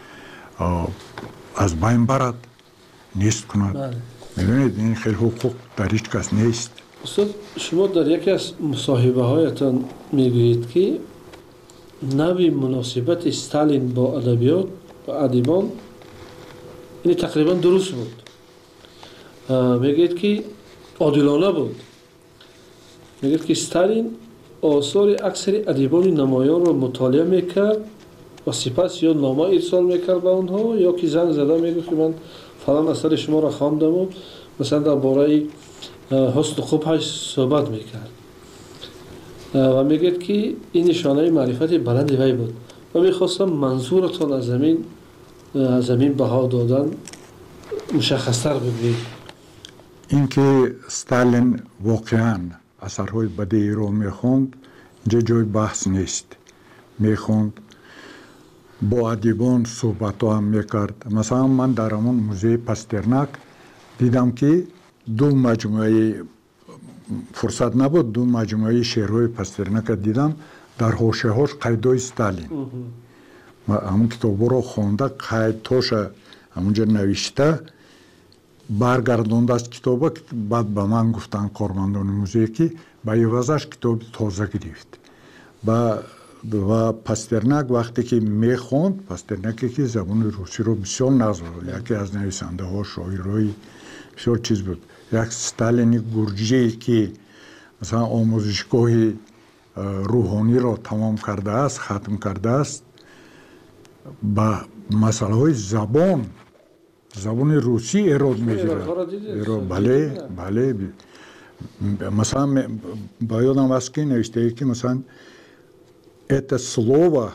از بین برد، نیست کند. می‌بینید این خیلی حقوق در هیچ کس نیست. استاد شما در یکی از مصاحبه هایتان میگویید که نوع مناسبت استالین با ادبیات و ادیبان این تقریبا درست بود. میگویید که عادلانه بود. میگویید که استالین آثار اکثر ادیبان نمایان را مطالعه میکرد و سپس یا نامه ارسال میکرد به آنها یا که زنگ زده میگفت که من فلان اثر شما را خواندم و مثلا درباره حسن خوبش صحبت میکرد و میگه که این نشانه معرفت بلند وی بود و میخواستم منظورتان از زمین از زمین بها دادن مشخصتر بگویید. اینکه استالین واقعا اثرهای بدی رو میخوند اینجا جای بحث نیست. میخوند با ادیبان صحبت هم میکرد. مثلا من در همون موزه پاسترناک دیدم که دو مجموعه فرصت نبود دو مجموعه شعرهای پاسترناک دیدم در حوشه هاش قیدای استالین. همون کتاب رو خونده قیدهاش همونجا نوشته برگردونده از کتاب بعد به من گفتن کارمندان موزه که به عوضش کتاب تازه گرفت. با و پاسترناک وقتی که میخوند پاسترناکی که زبان روسی رو بسیار نازل یکی از نویسنده ها شاعرای بسیار چیز بود. یک استالین گرجی که مثلا آموزشگاه روحانی را تمام کرده است ختم کرده است با مسئله های زبان زبان روسی ایراد میگیره. بله بله مثلا با یادم است که نوشته که مثلا это слово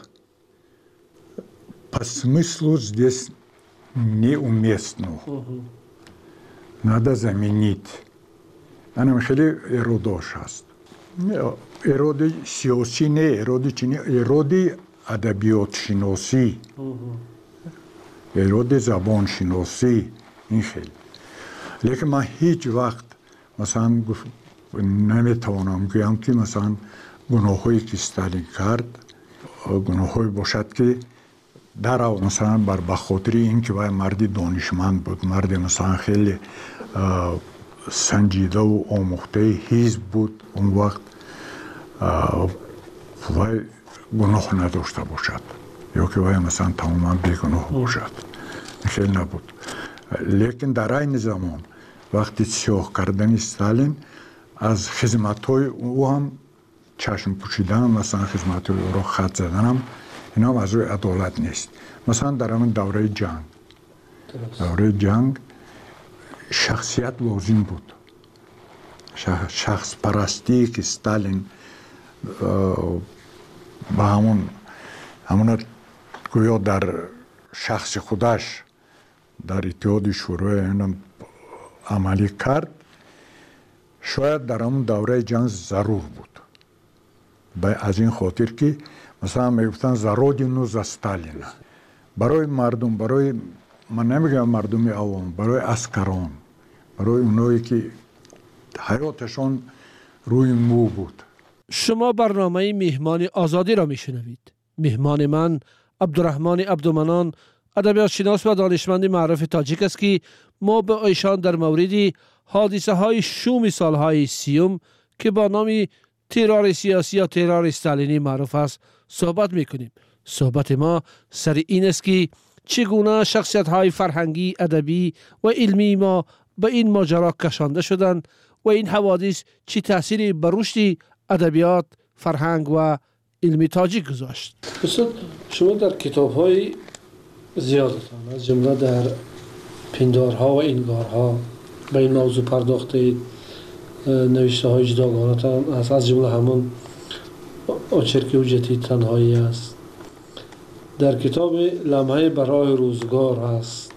по смыслу здесь неуместно. Надо заменить. Она خیلی اراداش هست. اراده سیاسی نه، اراده چینی، اراده ادبیات شناسی. اراده زبان شناسی این خیلی. لیکن من هیچ وقت مثلا نمیتوانم گویم که مثلا گناهایی که استالین کرد گناهایی باشد که در مثلا بر بخاطر اینکه وای مردی دانشمند بود مردی مثلا خیلی سنجیده و آموخته حزب بود اون وقت وای گناه نداشته باشد یا که وای مثلا تماما بیگناه باشد خیلی نبود. لیکن در این زمان وقتی سیاه کردن استالین از خدمت‌های او هم چشم پوشیدن مثلا خدمت او را خط زدن هم اینا هم از روی عدالت نیست. مثلا در همون دوره جنگ دوره جنگ شخصیت لازم بود. شخص پرستی که استالین با همون همون گویا در شخص خودش در اتحاد شوروی عملی کرد شاید در همون دوره جنگ ضرور بود. از این خاطر که مثلا میگفتن زرودینو ز استالین برای مردم برای من نمیگم مردم عوام برای عسکران برای اونایی که حیاتشان روی مو بود. شما برنامه مهمان آزادی را میشنوید. مهمان من عبدالرحمن عبدالمنان ادبیات شناس و دانشمند معروف تاجیک است که ما به ایشان در مورد حادثه های شوم سالهای سیوم که با نام ترور سیاسی یا ترور استالینی معروف است صحبت میکنیم. صحبت ما سر این است که چگونه شخصیت های فرهنگی، ادبی و علمی ما به این ماجرا کشانده شدند و این حوادث چه تأثیری بر رشد ادبیات، فرهنگ و علمی تاجیک گذاشت. استاد شما در کتاب های زیادتان از جمله در پندارها و انگارها به این موضوع پرداختید. نوشته های جداگانه است از جمله همون آچرک حجتی تنهایی است. در کتاب لمحه برای روزگار است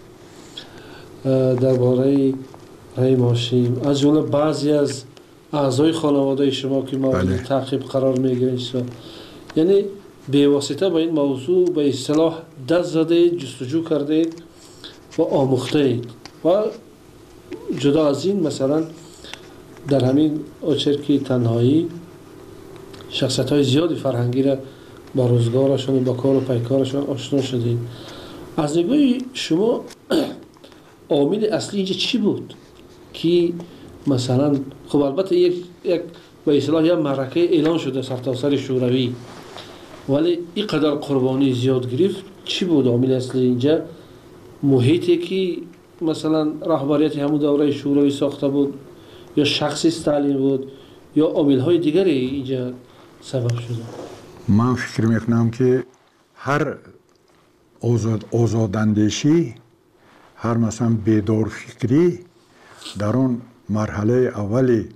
درباره رحیم هاشم از جمله بعضی از اعضای خانواده شما که مورد تعقیب قرار میگیرید. یعنی به واسطه با این موضوع به اصطلاح دست زده جستجو کرده و آموخته اید و جدا از این مثلا در همین اوچرکی تنهایی شخصیت های زیادی فرهنگی را با روزگارشان و با کار و پیکارشان آشنا شدید. از نگاه شما عامل اصلی اینجا چی بود که مثلا خب البته یک یک به اصطلاح یک معرکه اعلان شده سرتاسر شوروی، ولی اینقدر قربانی زیاد گرفت؟ چی بود عامل اصلی اینجا؟ محیطی که مثلا رهبریت همون دوره شوروی ساخته بود، یا شخص استالین بود، یا عامل های دیگری اینجا سبب شده؟ من فکر میکنم که هر آزاد آزاداندیشی، هر مثلا بیدار فکری در اون مرحله اولی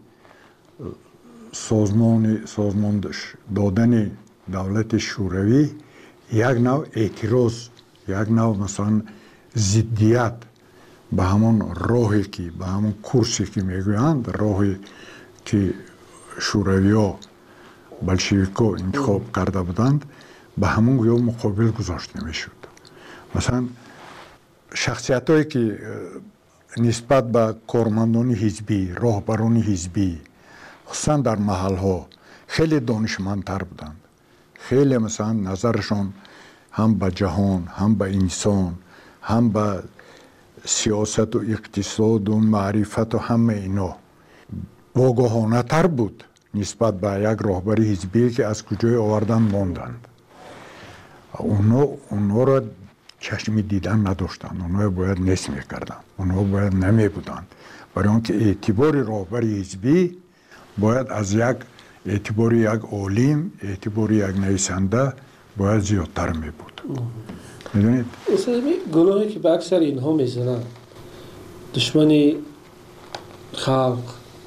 سازمان سازمان دادن دولت شوروی یک نوع اعتراض، یک نوع مثلا ضدیت به همون راهی که به همون کورسی که میگویند، راهی که شوروی ها بلشویکا انتخاب کرده بودند، به همون گویا مقابل گذاشته میشد. مثلا شخصیت هایی که نسبت به کارمندان حزبی، راهبران حزبی، خصوصا در محل ها خیلی دانشمندتر بودند. خیلی مثلا نظرشان هم به جهان، هم به انسان، هم به سیاست و اقتصاد و معرفت و همه اینا واگاهانه تر بود نسبت به یک راهبر حزبی که از کجای آوردن ماندند. اونا اونا را چشمی دیدن نداشتند، اونا باید نس میکردن، اونا باید نمی بودند، برای آنکه اعتبار راهبر حزبی باید از یک اعتبار یک عالم، اعتبار یک نویسنده باید زیادتر می بود. میدونید؟ اصلا گناهی که به اکثر اینها میزنن، دشمنی خلق،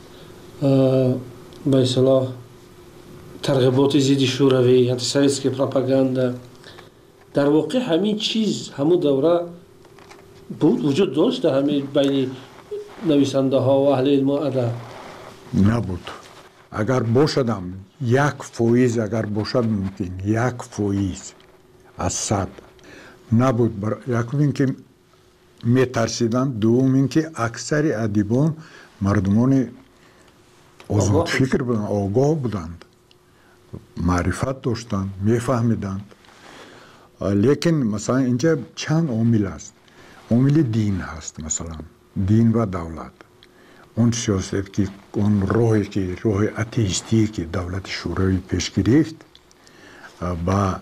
به اصطلاح ترغیبات ضد شوروی، انتی سویتسکی پروپاگاندا، در واقع همین چیز همون دوره بود، وجود داشت در همین بین نویسنده ها و اهل علم و ادب؟ نبود. اگر باشدم یک فویز، اگر باشد ممکن یک فویز از صد نبود. بر... یک این که میترسیدن، دوم این که اکثر ادیبان مردمان آزاد فکر بودند، آگاه بودند، معرفت داشتند، میفهمیدند. لیکن مثلا اینجا چند عامل است. عامل دین هست، مثلا دین و دولت. اون سیاست که اون راهی که راه اتئیستی که دولت شوروی پیش گرفت با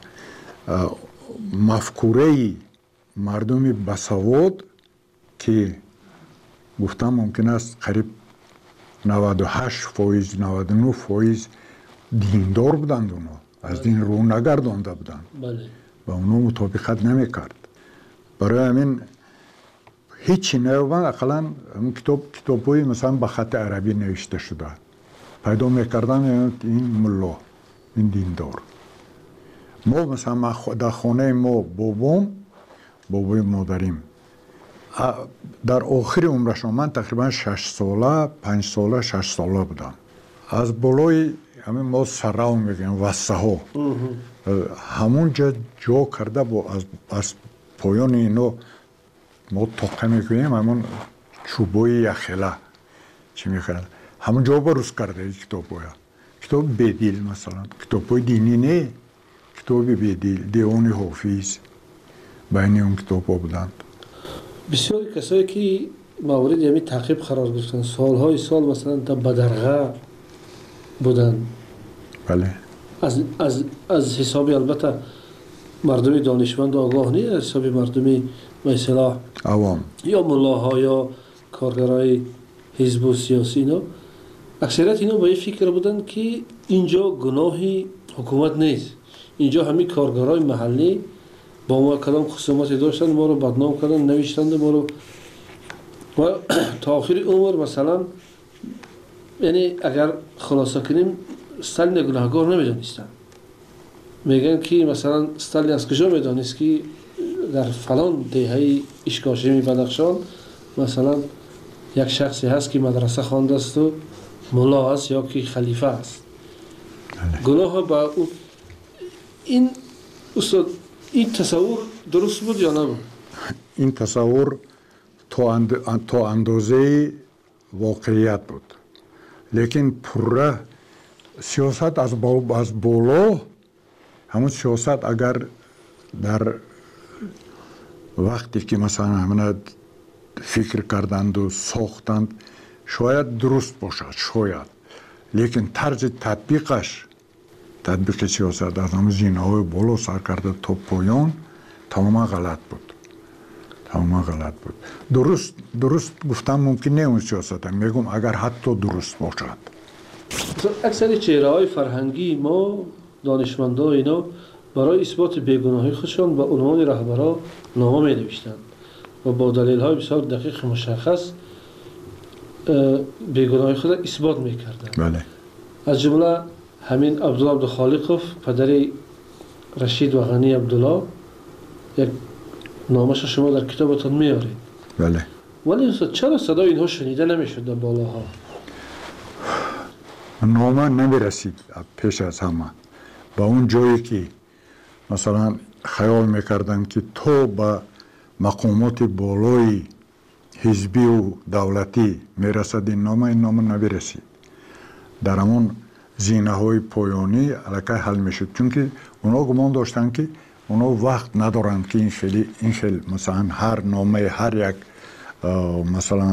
مفکوره مردم بسواد که گفتم ممکن است قریب نود و هشت فایز نود و نه فایز دیندار بودند، اونا از دین رو نگردانده بودند، با اونا مطابقت نمیکرد. برای همین هیچی نیومد. اقلا کتاب کتابی مثلا به خط عربی نوشته شده پیدا میکردن، این ملا، این دیندار. ما مثلا در خانه ما بابام، بابای مادریم در آخر عمرشان، من تقریبا شش ساله، پنج ساله، شش ساله بودم، از بالای همین ما سراو میگیم وسه ها همون جا جا کرده با از, از پایان اینو ما توقع میکنیم، همون چوبای یخله چی میخواد همون جا بروز کرده این کتاب باید. کتاب بدیل، مثلا کتاب های دینی نه، کتاب بدیل، دیوان حافظ بین اون کتاب ها بودند. بسیاری کسایی که مورد یعنی تعقیب قرار گرفتن، سالهای سال مثلا در بدرغه بودن، بله، از, از, از حسابی البته مردم دانشمند آگاه نیست، از حسابی مردمی به اصطلاح عوام یا ملاها یا کارگرای حزب و سیاسی، اینا اکثریت اینا با این فکر بودن که اینجا گناهی حکومت نیست، اینجا همین کارگرای محلی با ما کدام خصوماتی داشتن، ما رو بدنام کردن، نوشتند ما رو، و تا آخر عمر مثلا یعنی اگر خلاصه کنیم استالین گناهکار نمیدانستن. میگن که مثلا استالین از کجا میدانست که در فلان دهه اشکاشمی بدخشان مثلا یک شخصی هست که مدرسه خوانده است و ملا است یا که خلیفه است. گناه با او این استاد، این تصور درست بود یا نبود؟ این تصور تا, اند... تا اندازه واقعیت بود. لیکن پورا سیاست از با از بالا همون سیاست اگر در وقتی که مثلا همین فکر کردند و ساختند شاید درست باشد شاید، لیکن طرز تطبیقش تطبیق سیاست از همون زینه‌های بالا سر کرده تا پایان تماما غلط بود تماما غلط بود. درست درست گفتم ممکن نه اون سیاست هم میگم اگر حتی درست باشد. اکثر چهره‌های فرهنگی ما دانشمندا اینا برای اثبات بیگناهی خودشان به عنوان رهبرا نامه می‌نوشتند و با دلیل‌های بسیار دقیق مشخص بیگناهی خود اثبات می‌کردند. بله. از جمله همین عبدالله عبدالخالقов پدر رشید و غنی عبدالله یک نامش شما در کتابتون میارید. بله. ولی چرا صدای اینها شنیده نمیشد در بالاها؟ نامه نمیرسید پیش از همه با اون جایی که مثلا خیال میکردن که تو با مقامات بالای حزبی و دولتی میرسد این نامه این نامه نمیرسید. در همون زینه های پایانی علاقه حل میشد چون که اونا گمان داشتن که اونا وقت ندارند که این خیلی این خیلی مثلا هر نامه هر یک مثلا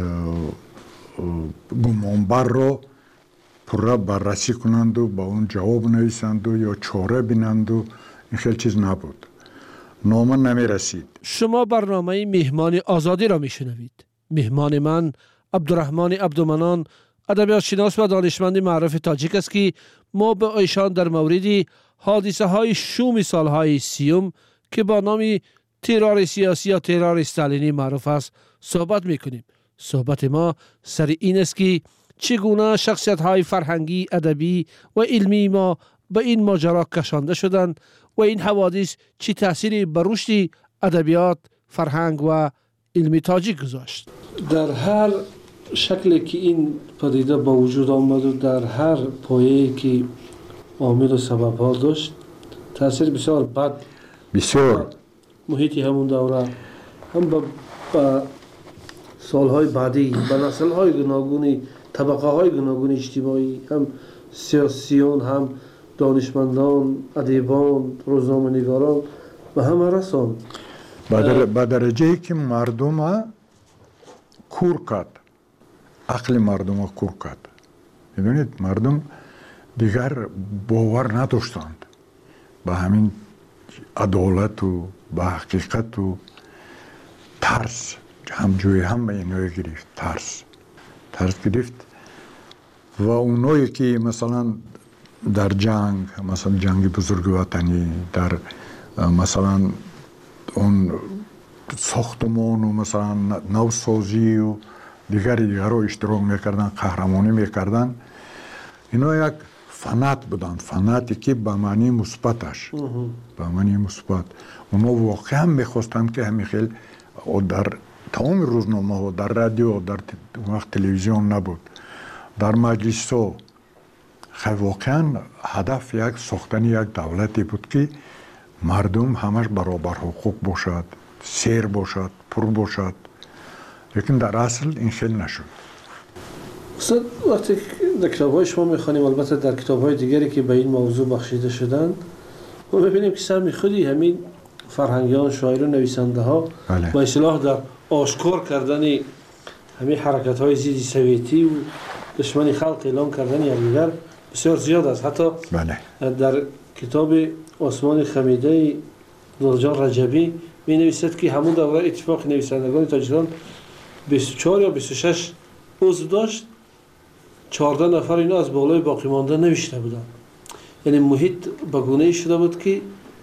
گمانبر رو پورا بررسی کنند و با اون جواب نویسند و یا چاره بینند و این خیلی چیز نبود. نامه نمی رسید. شما برنامه مهمان آزادی را می شنوید. مهمان من عبدالرحمن عبدالمنان ادبیات شناس و دانشمند معروف تاجیک است که ما به ایشان در مورد حادثه های شوم سالهای سیوم که با نام ترور سیاسی یا ترور استالینی معروف است صحبت می کنیم. صحبت ما سر این است که چگونه شخصیت های فرهنگی، ادبی و علمی ما به این ماجرا کشانده شدند و این حوادث چه تأثیری بر رشد ادبیات، فرهنگ و علمی تاجیک گذاشت. در هر شکلی که این پدیده با وجود آمد و در هر پایه‌ای که عامل و سبب ها داشت تأثیر بسیار بد بسیار محیطی همون دوره هم با, با سالهای بعدی با نسل‌های گوناگونی طبقه های گوناگون اجتماعی هم سیاسیون هم دانشمندان ادیبان روزنامه‌نگاران و همه رسان به درجه‌ای که مردم کور کرد عقل مردم کور کرد. میدونید مردم دیگر باور نداشتند به همین عدالت و به حقیقت و ترس همجوری هم به اینو گرفت ترس ترس گرفت و اونایی که مثلا در جنگ مثلا جنگ بزرگ وطنی در مثلا اون ساختمان و مثلا نوسازی و دیگری دیگر رو اشتراک میکردن قهرمانی میکردن اینا یک فنات بودن فناتی که به معنی مثبتش به معنی مثبت اونا واقعا میخواستند که همین خیلی در تمام روزنامه ها در رادیو در وقت تلویزیون نبود در مجلس ها خیلی واقعا هدف یک ساختن یک دولتی بود که مردم همش برابر حقوق باشد سیر باشد پر باشد لیکن در اصل این خیلی نشد. استاد وقتی در کتاب های شما میخوانیم البته در کتاب های دیگری که به این موضوع بخشیده شدند ما ببینیم که سمی خودی همین فرهنگیان شاعران نویسنده ها بله. با اصلاح در آشکار کردن همین حرکت های ضد سویتی و دشمنی خلق اعلام کردن یکدیگر بسیار زیاد است. حتی بله. در کتاب آسمان خمیده نورجان رجبی می نویسد که همون دوره اتفاق نویسندگان تاجیکستان بیست و چهار یا بیست و شش عضو داشت، چهارده نفر اینا از بالای باقی مانده نوشته بودن. یعنی محیط به گونه‌ای شده بود که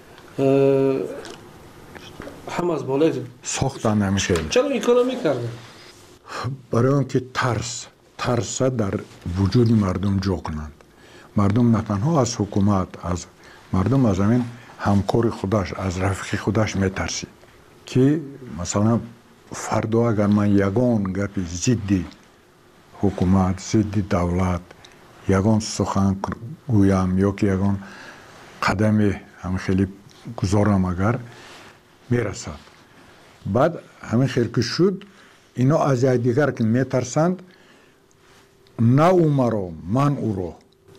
هم از بالای ساختن نمیشه. چرا این کارو میکردن؟ برای اون که ترس ترس در وجود مردم جا کنند. مردم نه تنها از حکومت از مردم از همین همکار خودش از رفیق خودش میترسید که مثلا فردا اگر من یگان گپی ضد حکومت ضد دولت یگان سخن گویم یا که یگان قدم همین خیلی گذارم اگر میرسد بعد همین خیلی که شد اینا از دیگر که میترسند نه او مرا من او را.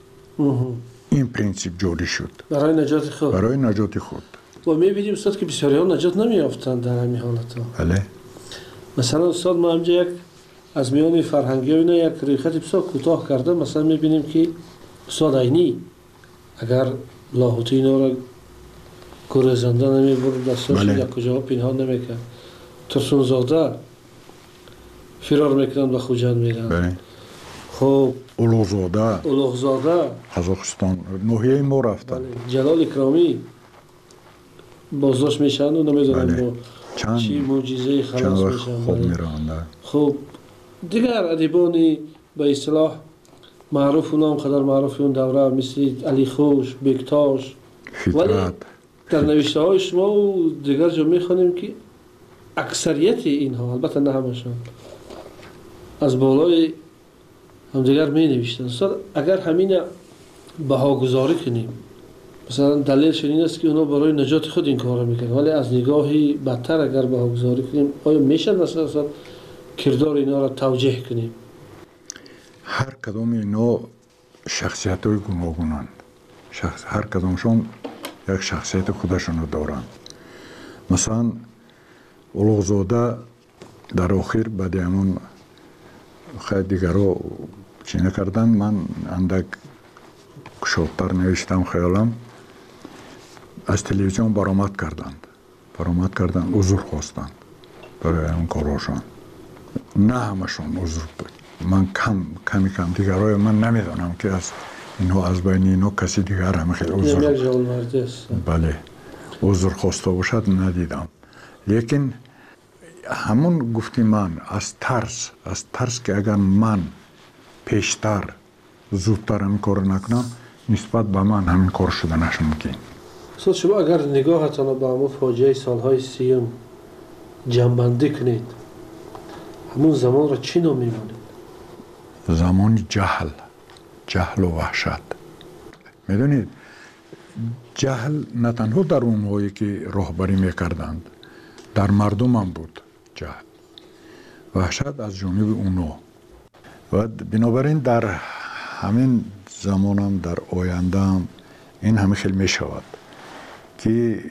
این پرینسیپ جوری شد برای نجات خود. برای نجات خود. و می‌بینیم استاد که بسیاری ها نجات نمی‌یافتند در همین حالت ها. بله. مثلا استاد ما همجا یک از میان فرهنگی ها اینا یک ریخت بسیار کوتاه کرده. مثلا می‌بینیم که استاد عینی اگر لاهوتی اینا را گریزنده نمی‌برد دستاش بله. یک کجا پنهان نمی‌کرد. ترسون زاده فرار میکنند و خوجند میرند. بله. خب اولوغزاده اولوغزاده قزاقستان ناحیه ما رفتن. بله. جلال اکرامی بازداشت میشن و نمیدونم بله. با چند چی معجزه خلاص میشن. خوب بله. میرند. خب دیگر ادیبانی به اصطلاح معروف اونام قدر معروف اون دوره مثل علی خوش، بکتاش، ولی در نوشته های شما و دیگر جا میخوانیم که اکثریت اینها البته نه همشان از بالای همدیگر می نوشتن. اگر همین بهاگذاری کنیم مثلا دلیلش این است که اونا برای نجات خود این کار میکنن، ولی از نگاهی بدتر اگر بهاگذاری کنیم آیا میشه مثلا کردار اینا را توجیه کنیم؟ هر کدام اینا شخصیت های گوناگونند. شخص هر کدامشون یک شخصیت خودشون دارند. مثلا اولوغزاده در آخر بعد همون خیلی دیگرها چی نکردن، من اندک کشادتر نوشتم خیالم، از تلویزیون برآمد کردند برآمد کردند عذر خواستند برای اون کاراشون. نه همشون عذر بود، من کم کمی کم دیگرهای من نمیدونم که از اینها از بین اینها کسی دیگر هم خیلی عذر بله عذر خواسته باشد ندیدم. لیکن همون گفتی من از ترس از ترس که اگر من پیشتر زودتر همین کار نکنم نسبت به من همین کار شده نشمکن. استاد شما اگر نگاهتان به همون فاجعه سالهای سیوم جنبندی کنید همون زمان را چی نام می‌مانید؟ زمان جهل جهل و وحشت. میدونید جهل نه تنها در اونهایی که راهبری میکردند در مردم هم بود جهل، وحشت از جانب اونا. و بنابراین در همین زمان هم در آینده هم این همه خیلی می شود که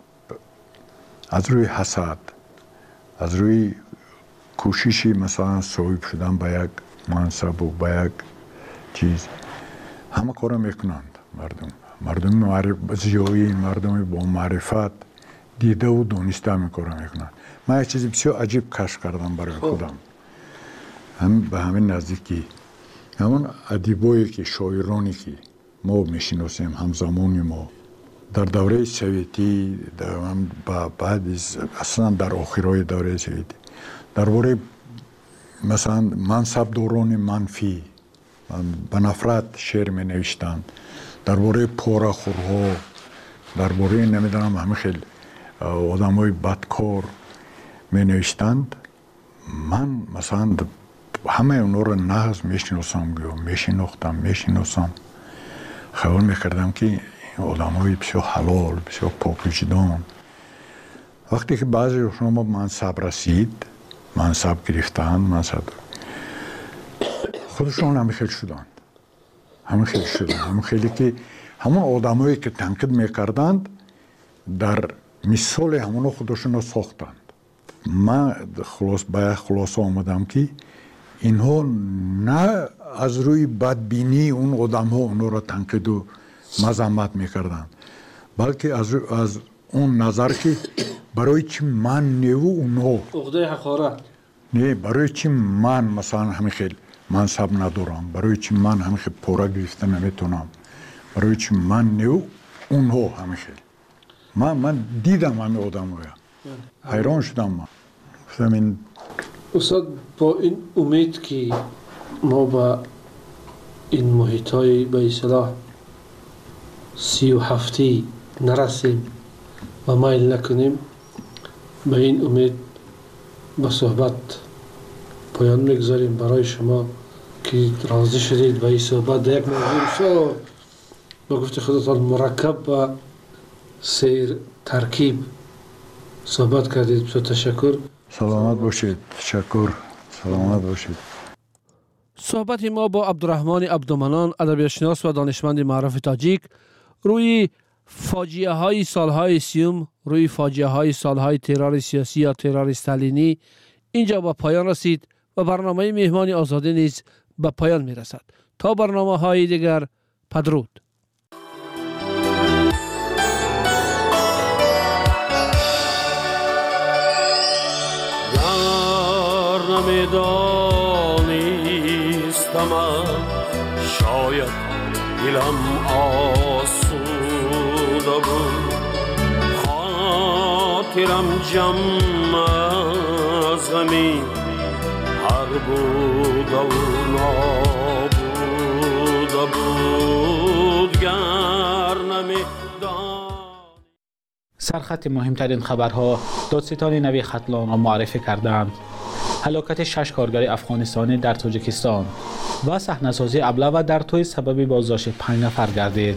از روی حسد از روی کوششی مثلا صاحب شدن به یک منصب و به یک چیز همه کار میکنند. مردم مردم معرف زیایی مردم با معرفت دیده و دانسته می کار میکنند. من یک چیزی بسیار عجیب کشف کردم برای خودم. هم به همین نزدیکی همون ادیبایی که شاعرانی که ما میشناسیم همزمانی ما در دوره سویتی بعد اصلا در آخرای دوره سویتی درباره مثلا منصبداران منفی به نفرت شعر می نوشتند، درباره پاره‌خورها، درباره نمیدونم همه خیلی آدمای بدکار می نوشتند. من مثلا همه اونا رو نغز میشناسم یا میشناختم میشناسم خیال میکردم که آدمای بسیار حلال بسیار پاک وجدان. وقتی که بعضی شما منصب رسید منصب گرفتن منصب خودشون همه خیلی شدند همه خیلی شدند همه خیلی که همون آدمایی که تنقید میکردند در مثال همون خودشون رو ساختند. من خلاص به خلاصه آمدم که اینها نه از روی بدبینی اون آدم ها اونها را تنقید و مذمت میکردن، بلکه از, از اون نظر که برای چی من نیو اونها عقده حقارت نه برای چی من مثلا همین خیلی منصب ندارم، برای چی من همین خیلی پورا گرفته نمیتونم، برای چی من نیو اونها همین خیلی من, من دیدم همین آدم ها حیران شدم. من گفتم این استاد با این امید که ما با این محیط های به اصطلاح سی و هفتی نرسیم و مایل نکنیم، به این امید با صحبت پایان میگذاریم برای شما که راضی شدید به این صحبت در یک موضوع بسیار با گفت خودتان مرکب و سیر ترکیب صحبت کردید. بسیار تشکر. سلامت باشید. تشکر. سلامت باشید. صحبت ما با عبدالرحمن عبدالمنان، ادبیاتشناس و دانشمند معروف تاجیک، روی فاجعه های سالهای سیوم، روی فاجعه های سالهای ترور سیاسی یا ترور استالینی اینجا به پایان رسید و برنامه مهمان آزادی نیز به پایان می رسد. تا برنامه های دیگر، بدرود. شاید دلم آسوده بود، خاطرم جمع از غمی هر بوده و نابوده بود گر نمیدان. سرخط مهمترین خبرها دادستان نوی ختلان را معرفی کردند. هلاکت شش کارگر افغانستانی در تاجیکستان و صحنه‌سازی ابله در توی سبب بازداشت پنج نفر گردید.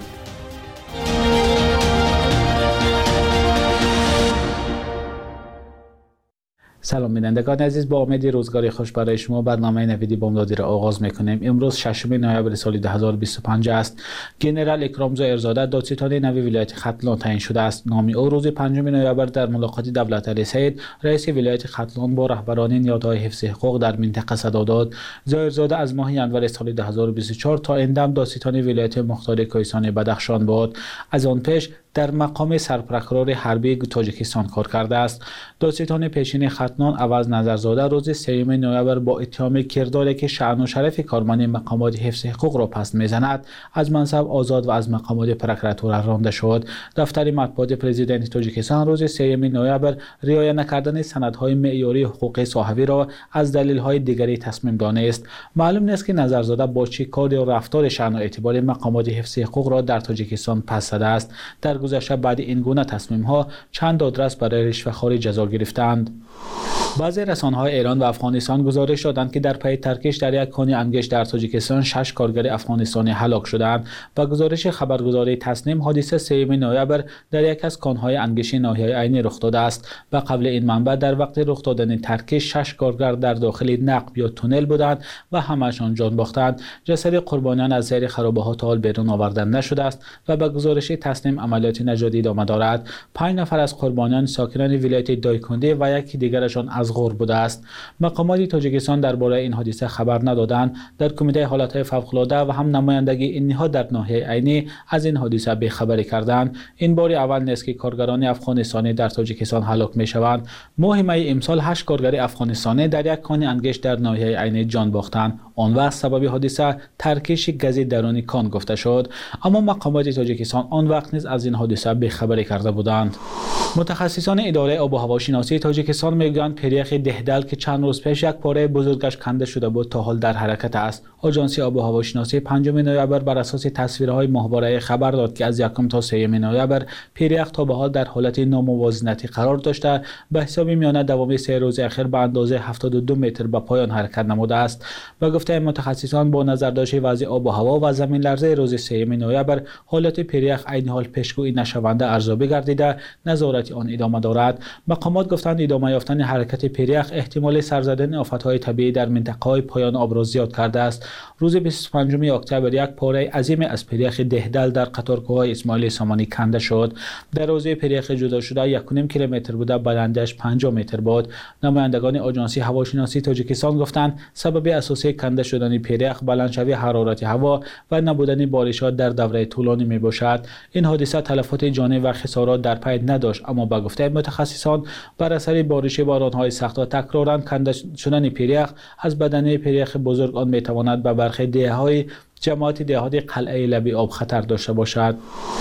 سلام بینندگان عزیز، با امید روزگاری خوش برای شما برنامه نویدی بامدادی را آغاز میکنیم. امروز ششم نوامبر سال دو هزار و بیست و پنج است. ژنرال اکرامزا ارزاده دادستان نوی ولایت ختلان تعیین شده است. نام او روز پنجم نوامبر در ملاقات دولت علی سید رئیس ولایت ختلان با رهبران نهادهای حفظ حقوق در منطقه صدا داد. ارزاده از ماه ژانویه سال دو هزار و بیست و چهار تا اندم دادستان ولایت مختار کوهستان بدخشان بود. از آن پیش در مقام سرپرکرور حربی تاجیکستان کار کرده است. دادستان پیشین ختلان عوض نظرزاده روز سوم نوامبر با اتهام کرداری که شأن و شرف کارمند مقامات حفظ حقوق را پس میزند از منصب آزاد و از مقامات پرکراتور رانده شد. دفتر مطبوعات پرزیدنت تاجیکستان روز سوم نوامبر رعایت نکردن سندهای معیاری حقوقی صحوی را از دلیل‌های دیگری تصمیم دانست. معلوم نیست که نظرزاده با چه کار و رفتار شأن و اعتبار مقامات حفظ حقوق را در تاجیکستان پس زده است. در گذشته بعد این گونه تصمیم ها چند دادرس برای رشوه‌خواری جزا گرفتند. بعضی رسانه‌های ایران و افغانستان گزارش دادند که در پی ترکش در یک کان انگشت در تاجیکستان شش کارگر افغانستانی هلاک شدند. با گزارش خبرگزاری تسنیم حادثه سوم نوامبر در یک از کان‌های انگشت ناحیه عینی رخ داده است. و قبل این منبع در وقت رخ دادن ترکش شش کارگر در داخل نقب یا تونل بودند و همه‌شان جان باختند. جسد قربانیان از زیر خرابه‌ها تا حال بیرون آورده نشده است و با گزارش تسنیم عملیات نجاتی ادامه دارد. پنج نفر از قربانیان ساکنان ولایت دایکنده و یکی دیگرشان از غور بوده است. مقامات تاجیکستان درباره این حادثه خبر ندادند. در کمیته حالات فوق‌العاده و هم نمایندگی این نهاد در ناحیه عینی از این حادثه بی‌خبری کردند. این بار اول نیست که کارگران افغانستانی در تاجیکستان هلاک می‌شوند. ماه می امسال هشت کارگر افغانستانی در یک کان انگشت در ناحیه عینی جان باختند. آن وقت سبب حادثه ترکش گاز درونی کان گفته شد، اما مقامات تاجیکستان آن وقت نیز از این حادثه بی‌خبری کرده بودند. متخصصان اداره آب و هواشناسی تاجیکستان میگویند پریخ دهدل که چند روز پیش یک پاره بزرگش کنده شده بود تا حال در حرکت است. آژانس آب و هواشناسی پنجم نوامبر بر اساس تصویرهای ماهواره خبر داد که از یکم تا سوم نوامبر پریخ تا به حال در حالت ناموازنتی قرار داشته، به حساب میانه دوام سه روز اخیر به اندازه هفتاد و دو متر به پایان حرکت نموده است. و گفته متخصصان با نظرداشت وضع آب و هوا و زمین لرزه روز سوم نوامبر حالت پریخ عین حال پیشگویی نشونده ارزیابی گردیده نظارت آن ادامه دارد. مقامات گفتند ادامه یافتن حرکت پریخ احتمال سر زدن آفت‌های طبیعی در منطقه‌های پایان آب را زیاد کرده است. روز بیست و پنجم اکتبر یک پاره عظیم از پریخ دهدل در قطارگاه اسماعیل سامانی کنده شد. در روزه پریخ جدا شده یک و نیم کیلومتر بوده، بلندیش پنجاه متر بود. نمایندگان آژانس هواشناسی تاجیکستان گفتند سبب اساسی کنده شدن پریخ بلندشوی حرارت هوا و نبودن بارشات در دوره طولانی می باشد. این حادثه تلفات جانی و خسارات در پی نداشت، اما با گفته متخصصان بر اثر بارش باران‌های سخت و تکرارا کنده شدن پریخ از بدنه پریخ بزرگ آن می تواند به برخی دهه‌های جماعت دهات قلعه لبی آب خطر داشته باشد.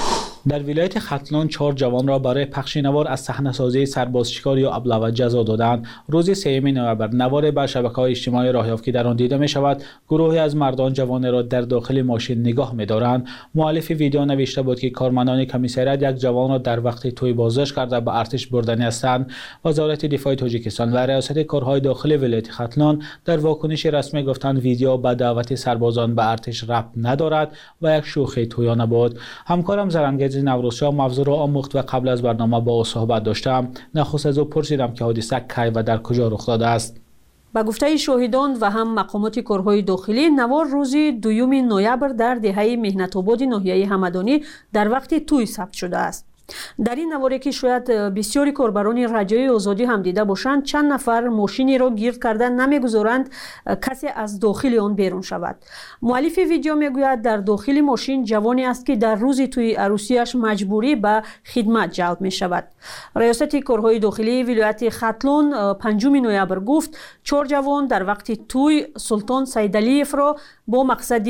در ولایت ختلان چهار جوان را برای پخش نوار از صحنه‌سازی سربازشکار یا ابله جزا دادند. روز سوم نوامبر نوار بر شبکه‌های اجتماعی راه یافت که در آن دیده می‌شود گروهی از مردان جوان را در داخل ماشین نگاه می‌دارند. مؤلف ویدیو نوشته بود که کارمندان کمیسریات یک جوان را در وقت توی بازداشت کرده به ارتش بردنی هستند. وزارت دفاع تاجیکستان و ریاست کارهای داخلی ولایت ختلان در واکنش رسمی گفتند ویدیو به دعوت سربازان به ارتش ربط ندارد و یک شوخی تویانه بود. همکارم زرنگز نوروزشاه موضوع را آموخت و قبل از برنامه با او صحبت داشتم. نخست از او پرسیدم که حادثه کی و در کجا رخ داده است. با گفته شاهدان و هم مقامات کارهای داخلی، نوار روز دوم نوامبر در دهه مهنت‌آباد ناحیه همدانی در وقت توی ثبت شده است. در این نواری که شاید بسیاری کاربران رجای آزادی هم دیده باشند، چند نفر ماشینی را گیر کردن نمیگذارند کسی از داخل آن بیرون شود. مؤلف ویدیو میگوید در داخل ماشین جوانی است که در روز توی عروسیش مجبوری به خدمت جلب می شود. ریاست کارهای داخلی ولایت ختلون پنجم نوامبر گفت چهار جوان در وقت توی سلطان سیدعلیف را با مقصد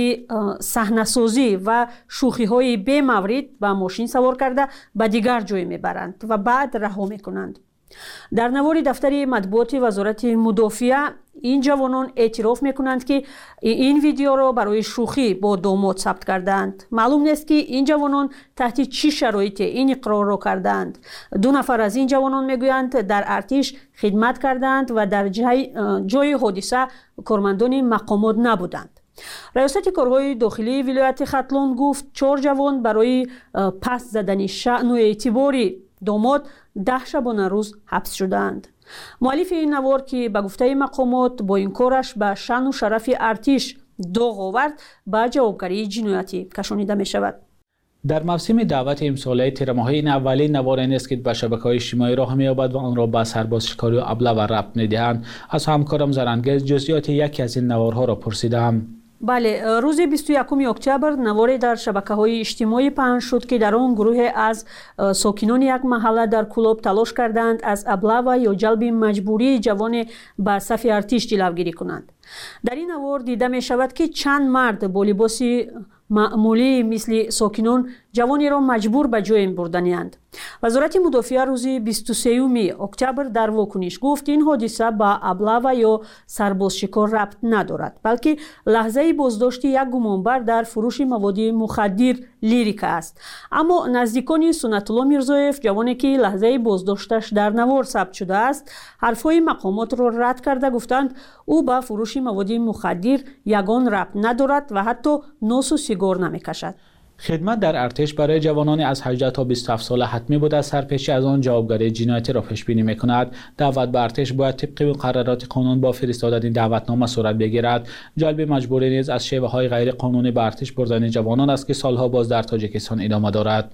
صحنه‌سازی و شوخی‌های بی مورد به ماشین سوار کرده به دیگر جای میبرند و بعد رها میکنند. در نوار دفتر مطبوعات وزارت مدافعه این جوانان اعتراف میکنند که این ویدیو را برای شوخی با داماد ثبت کردند. معلوم نیست که این جوانان تحت چه شرایطی این اقرار را کردند. دو نفر از این جوانان میگویند در ارتش خدمت کردند و در جای, جای حادثه کارمندان مقامات نبودند. ریاست کارهای داخلی ولایت ختلون گفت چهار جوان برای پس زدن شأن و اعتباری داماد ده شبانه روز حبس شدند. مؤلف این نوار که به گفته مقامات با این کارش به شأن و شرف ارتش داغ آورد به جوابگری جنایتی کشانیده می شود. در موسم دعوت امساله تیرماهی این اولین نوار است که به شبکه‌های اجتماعی راه می‌یابد و آن را به سرباز شکاری و ابله و ربط می‌دهند. از همکارم زرنگز جزئیات یکی از این نوارها را پرسیدم. بله، روز بیست و یکم اکتبر نواری در شبکه‌های اجتماعی پخش شد که در آن گروه از ساکنان یک محله در کلوب تلاش کردند از ابله و یا جلب مجبوری جوان به صف ارتش جلوگیری کنند. در این نوار دیده می شود که چند مرد با لباس معمولی مثل ساکنان جوانی را مجبور به جای بردنی‌اند. وزارت مدافعه روز بیست و سوم اکتبر در واکنش گفت این حادثه به ابله و یا سرباز شکار ربط ندارد، بلکه لحظه بازداشت یک گمانبر در فروش مواد مخدر لیریک است. اما نزدیکان سنت الله میرزایف، جوانی که لحظه بازداشتش در نوار ثبت شده است، حرفهای مقامات را رد کرده گفتند او به فروش مواد مخدر یگان ربط ندارد و حتی نوس و سیگار نمیکشد. خدمت در ارتش برای جوانان از هجده تا بیست و هفت ساله حتمی بود. از سرپیچی از آن جوابگری جنایتی را پیش بینی می‌کند. دعوت به ارتش باید طبق مقررات قانون با فرستادن دعوتنامه صورت بگیرد. جلب مجبوری نیز از شیوه‌های غیر قانونی به ارتش بردن جوانان است که سالها باز در تاجیکستان ادامه دارد.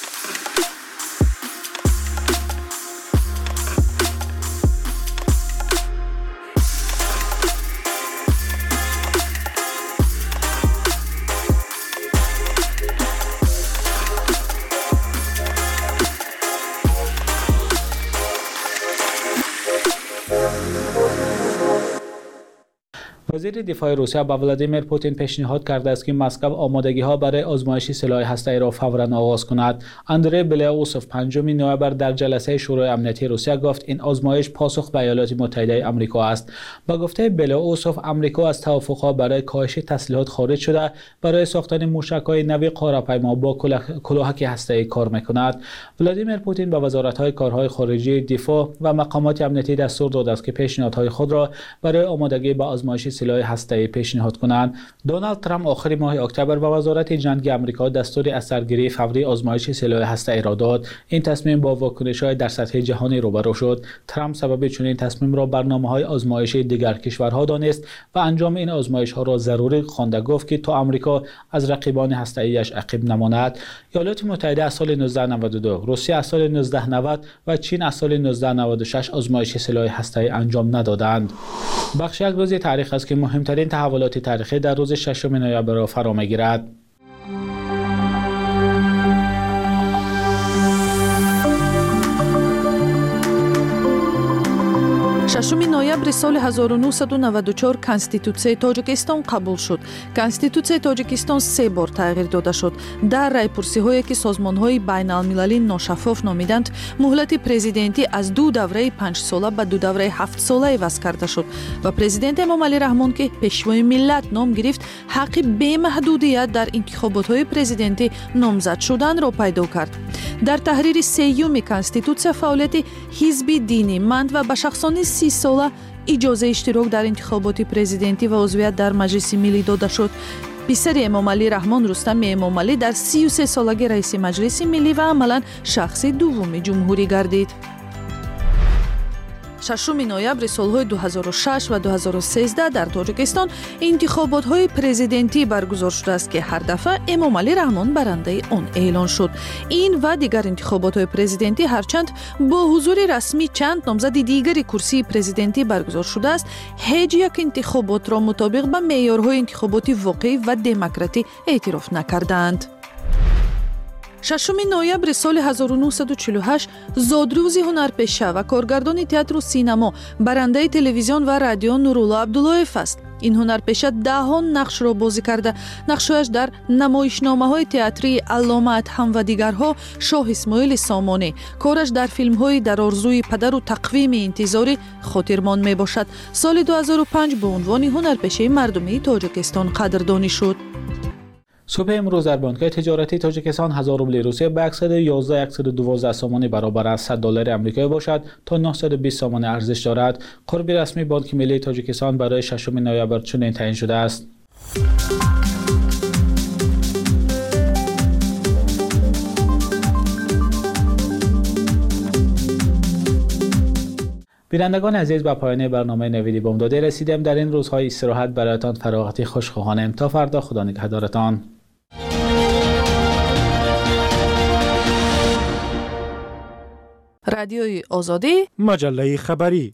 وزیر دفاع روسیه به ولادیمیر پوتین پیشنهاد کرده است که مسکو آمادگی ها برای آزمایش سلاح هسته‌ای را فوراً آغاز کند. اندری بلیاوسوف پنجم نوامبر در جلسه شورای امنیتی روسیه گفت این آزمایش پاسخ به ایالات متحده آمریکا است. با گفته بلیاوسوف، آمریکا از توافق‌ها برای کاهش تسلیحات خارج شده برای ساختن موشک‌های نوی قاره‌پیما با کلاهک هسته‌ای کار می‌کند. ولادیمیر پوتین به وزارت‌های کارهای خارجی، دفاع و مقامات امنیتی دستور داده است که پیشنهادهای خود را برای آمادگی به آزمایش سلاح هسته‌ای پیشنهاد کنند. دونالد ترامپ آخر ماه اکتبر به وزارت جنگ آمریکا دستور اثرگیری فوری آزمایش سلاح هسته‌ای را داد. این تصمیم با واکنش‌های در سطح جهانی روبرو شد. ترامپ سبب چنین تصمیم را برنامه‌های آزمایشی دیگر کشورها دانست و انجام این آزمایش‌ها را ضروری خوانده. گفت که تا آمریکا از رقیبان هسته‌ایش عقب نماند. ایالات متحده از سال نوزده نود و دو، روسیه از سال نوزده نود و چین از سال نوزده نود و شش آزمایش سلاح هسته‌ای انجام ندادند. بخش یک روز تاریخ است که مهمترین تحولات تاریخی در روز ششم نوامبر را فرا می‌گیرد. ششم نوامبر سال هزار و نهصد و نود و چهار کنستیتوسیای تاجیکستان قبول شد. کنستیتوسیای تاجیکستان سه بار تغییر داده شد. در رایپرسی‌هایی که سازمان‌های بین‌المللی ناشفاف نامیدند، مهلت پرزیدنتی از دو دوره پنج ساله به دو دوره هفت ساله عوض کرده شد و پرزیدنت امامعلی رحمان که پیشوای ملت نام گرفت، حق بی‌محدودیت در انتخابات‌های پرزیدنتی نامزد شدن را پیدا کرد. در تحریر سیوم کنستیتوسیا فعالیت حزب دینی مند و به شخصانی سی ساله اجازه اشتراک در انتخابات پرزیدنتی و عضویت در مجلس ملی داده شد. پسر امامعلی رحمان رستم امامعلی در سی و سه سالگی رئیس مجلس ملی و عملاً شخص دوم جمهوری گردید. ششم نوامبر سالهای دو هزار و شش و دو هزار و سیزده در تاجیکستان انتخابات‌های پرزیدنتی برگزار شده است که هر دفعه امامعلی رحمان برنده آن اعلان شد. این و دیگر انتخابات‌های پرزیدنتی هرچند با حضور رسمی چند نامزد دیگری کرسی پرزیدنتی برگزار شده است، هیچ یک انتخابات را مطابق به معیارهای انتخاباتی واقعی و دموکراتی اعتراف نکردند. ششم نوامبر سال هزار و نهصد و چهل و هشت زادروز هنرپیشه و کارگردان تئاتر و سینما برنده تلویزیون و رادیو نورالله عبداللهیف است. این هنرپیشه دهان نقش را بازی کرده. نقشش در نمایشنامه‌های تئاتری علامه ادهم و دیگرها، شاه اسماعیل سامانی. کارش در فیلم‌های در آرزوی پدر و تقویم انتظاری خاطرمان میباشد. سال دو هزار و پنج به عنوان هنرپیشه مردمی تاجیکستان قدردانی شد. صبح امروز در بانک‌های تجارتی تاجیکستان هزار روبل روسیه به صد و یازده هزار صد و دوازده سامانی برابر از صد دلار آمریکایی باشد تا نهصد و بیست سامانی ارزش دارد. قرب رسمی بانک ملی تاجیکستان برای ششم نوامبر چنین تعیین شده است. بینندگان عزیز، به پایان برنامه نویدی بامدادی رسیدیم. در این روزهای استراحت برایتان فراغتی خوشخواهانم. تا فردا، خدا نگهدارتان. رادیوی آزادی، مجله خبری.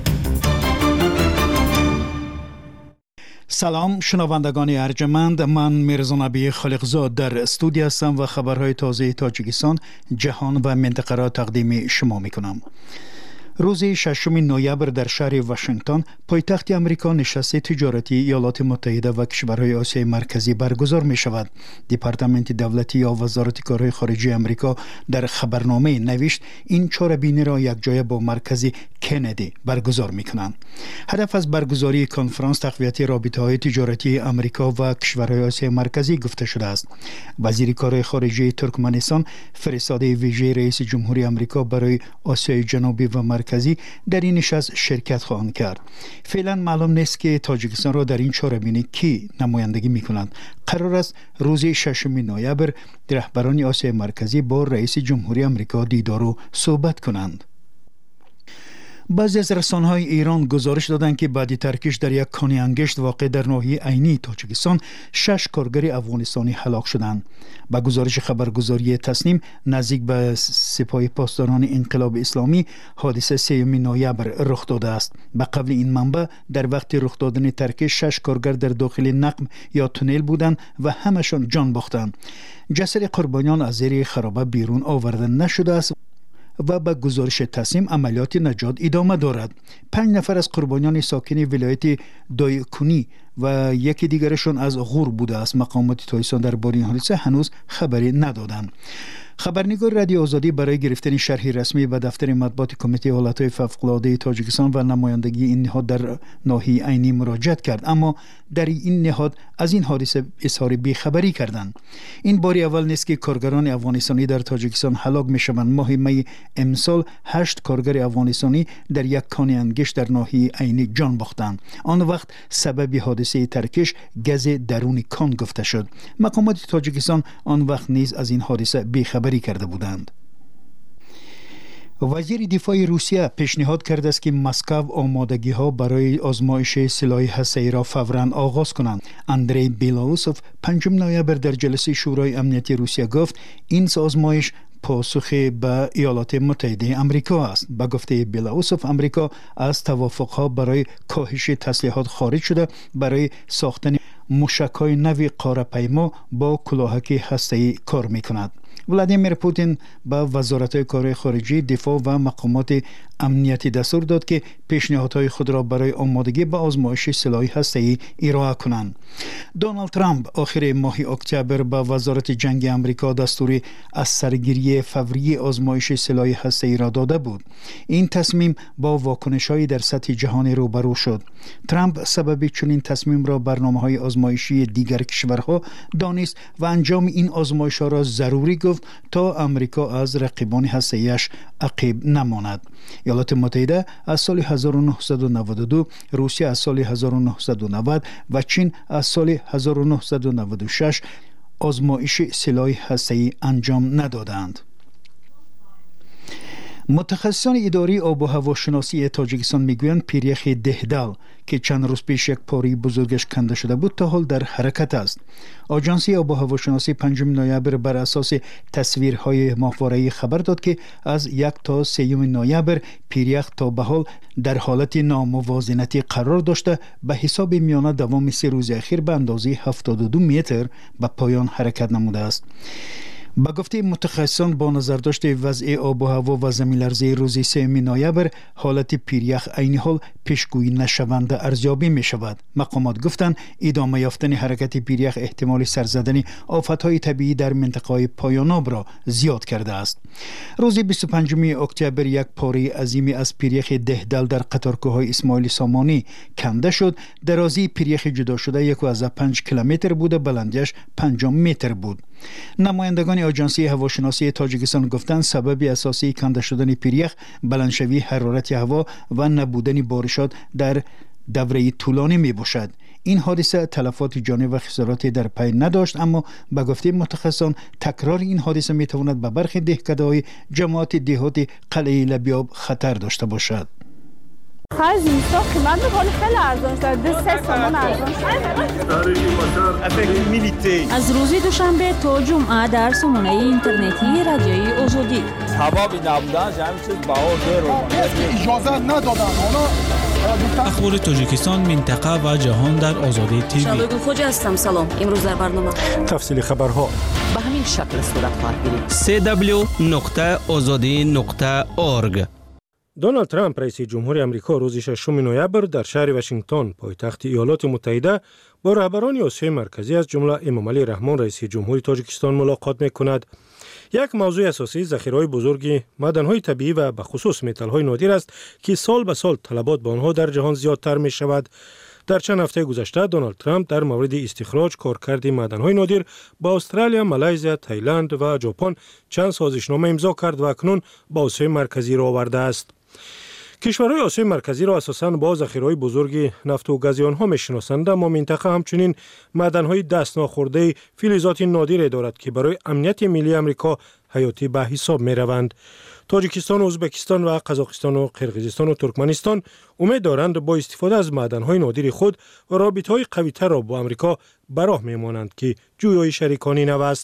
سلام شنوندگان ارجمند، من میرزا نبی خالقزاد در استودیو هستم و خبرهای تازه تاجیکستان، جهان و منطقه را تقدیم شما میکنم. روز ششم نوامبر در شهر واشنگتن پایتخت امریکا نشست تجارتی ایالات متحده و کشورهای آسیای مرکزی برگزار می شود. دپارتمنت دولتی یا وزارت کارهای خارجه امریکا در خبرنامه نوشت این چهاربینی را یک جای با مرکز کندی برگزار می کنند. هدف از برگزاری کنفرانس تقویت رابطه های تجارتی امریکا و کشورهای آسیای مرکزی گفته شده است. وزیر کارهای خارجه ترکمنستان فرستاده ویژه رئیس جمهوری امریکا برای آسیای جنوبی و مرکزی در این نشست شرکت خواهند کرد. فعلا معلوم نیست که تاجیکستان را در این چهاربینی کی نمایندگی میکنند. قرار است روز ششم نوامبر رهبران آسیای مرکزی با رئیس جمهوری امریکا دیدار و صحبت کنند. بعضی از رسانه‌های ایران گزارش دادند که بعد ترکش در یک کانی انگشت واقع در ناحیه عینی تاجیکستان شش کارگر افغانستانی هلاک شدند. با گزارش خبرگزاری تسنیم نزدیک به سپاه پاسداران انقلاب اسلامی حادثه سوم نوامبر رخ داده است. به قول این منبع در وقت رخ دادن ترکش شش کارگر در داخل نقب یا تونل بودند و همشان جان باختند. جسد قربانیان از زیر خرابه بیرون آورده نشده است و به گزارش تصمیم عملیات نجات ادامه دارد. پنج نفر از قربانیان ساکن ولایت دایکنی و یکی دیگرشان از غور بوده است. مقامات تایستان درباره این حادثه هنوز خبری ندادند. خبرنگار رادیو آزادی برای گرفتن شرح رسمی به دفتر مطبوعات کمیته حالتهای فوق‌العاده تاجیکستان و نمایندگی این نهاد در ناحیه عینی مراجعت کرد، اما در این نهاد از این حادثه اظهار بیخبری کردند. این بار اول نیست که کارگران افغانستانی در تاجیکستان هلاک میشوند. ماه می امسال هشت کارگر افغانستانی در یک کان انگشت در ناحیه عینی جان باختند. آن وقت سبب حادثه ترکش گز درون کان گفته شد. مقامات تاجیکستان آن وقت نیز از این حادثه بیخبری کرده بودند. وزیر دفاع روسیه پیشنهاد کرده است که مسکو آمادگی ها برای آزمایش سلاح هسته‌ای را فوراً آغاز کنند. اندری بیلاوسوف پنجم نوامبر در جلسه شورای امنیتی روسیه گفت این آزمایش پاسخ به ایالات متحده امریکا است. به گفته بیلاوسوف امریکا از توافق‌ها برای کاهش تسلیحات خارج شده برای ساختن موشک‌های نوی قاره‌پیما با کلاهک هسته‌ای کار می‌کند. ولادیمیر پوتین با وزارت کارهای خارجه، دفاع و مقامات امنیتی دستور داد که پیشنهادهای خود را برای آمادگی به آزمایش سلاح هسته‌ای ارائه کنند. دونالد ترامپ آخر ماه اکتبر با وزارت جنگ امریکا دستور از سرگیری فوری آزمایش سلاح هسته‌ای را داده بود. این تصمیم با واکنش‌های در سطح جهان روبرو شد. ترامپ سبب چنین تصمیم را برنامه‌های آزمایشی دیگر کشورها دانست و انجام این آزمایش‌ها را ضروری گفت تا امریکا از رقیبان هسته‌ایش عقب نماند. ایالات متحده از سال هزار و نهصد و نود و دو، روسیه از سال هزار و نهصد و نود و چین از سال هزار و نهصد و نود و شش آزمایش سلاح هسته‌ای انجام ندادند. متخصصان اداری آب و هواشناسی تاجیکستان میگویند پیریخ دهدل که چند روز پیش یک پاره بزرگش کنده شده بود تا حال در حرکت است. آژانس آب و هواشناسی پنجم نوامبر بر اساس تصویرهای ماهواره‌ای خبر داد که از یک تا سوم نوامبر پیریخ تا به حال در حالت ناموازنتی قرار داشته به حساب میانه دوام سه روز اخیر به اندازه هفتاد و دو متر به پایان حرکت نموده است. با گفته متخصصان با نظر داشته وضع آب و هوا و زمین لرزه روز سوم نوامبر حالت پیریخ عین حال پیشگویی نشونده ارزیابی می شود. مقامات گفتند ادامه یافتن حرکت پیریخ احتمال سر زدن آفت‌های طبیعی در منطقه‌های پایاناب را زیاد کرده است. روز بیست و پنجم اکتبر یک پاره عظیمی از پیریخ دهدل در قطارکوه‌های اسماعیل سامانی کنده شد. درازی پیریخ جدا شده یک و از پنج کیلومتر بود و بلندیش پنج متر بود. نمایندگان آژانس هواشناسی تاجیکستان گفتند سبب اساسی کنده شدن پیریخ بلندشوی حرارت هوا و نبودن بارشات در دوره طولانی می باشد. این حادثه تلفات جانی و خساراتی در پی نداشت، اما به گفته متخصصان تکرار این حادثه می تواند به برخی دهکده‌های جماعت دهات قلعه لبیاب خطر داشته باشد. خرج اینستا قیمت می‌کنه خیلی ارزان شده، سه تومان ارزان شده. از روز دوشنبه تا جمعه در سامانه اینترنتی رادیوی آزادی تمام نبودن همین چیز باور داره. اجازه ندادن. اخبار تاجیکستان، منطقه و جهان در آزادی تیوی. شادو خوجا هستم. سلام. امروز در برنامه تفصیل خبرها به همین شکل صورت خواهد گرفت. سی دبلیو نقطه آزادی نقطه اورگ. دونالد ترامپ رئیس جمهور آمریکا روز ششم نوامبر در شهر واشنگتن پایتخت ایالات متحده با رهبران آسیای مرکزی از جمله امام علی رحمان رئیس جمهور تاجیکستان ملاقات می‌کند. یک موضوع اساسی ذخیره‌های بزرگ معدن‌های طبیعی و به خصوص متال‌های نادر است که سال به سال طلبات به آنها در جهان زیادتر می‌شود. در چند هفته گذشته دونالد ترامپ در مورد استخراج کارکرد معدن‌های نادر با استرالیا، مالزی، تایلند و ژاپن چند سازشنامه امضا کرد و اکنون با آسیای مرکزی را آورده است. کشورهای آسیای مرکزی را اساساً با ذخیره‌های بزرگ نفت و گاز آنها می‌شناسند، اما منطقه همچنین معدن‌های دست ناخورده فلزات نادر دارد که برای امنیت ملی آمریکا حیاتی به حساب می‌روند. تاجیکستان، ازبکستان و قزاقستان و قرقیزستان و ترکمنستان امید دارند با استفاده از معدن‌های نادر خود و رابطه‌های قوی‌تر را با آمریکا به راه می‌مانند که جویای شریکانی نو است.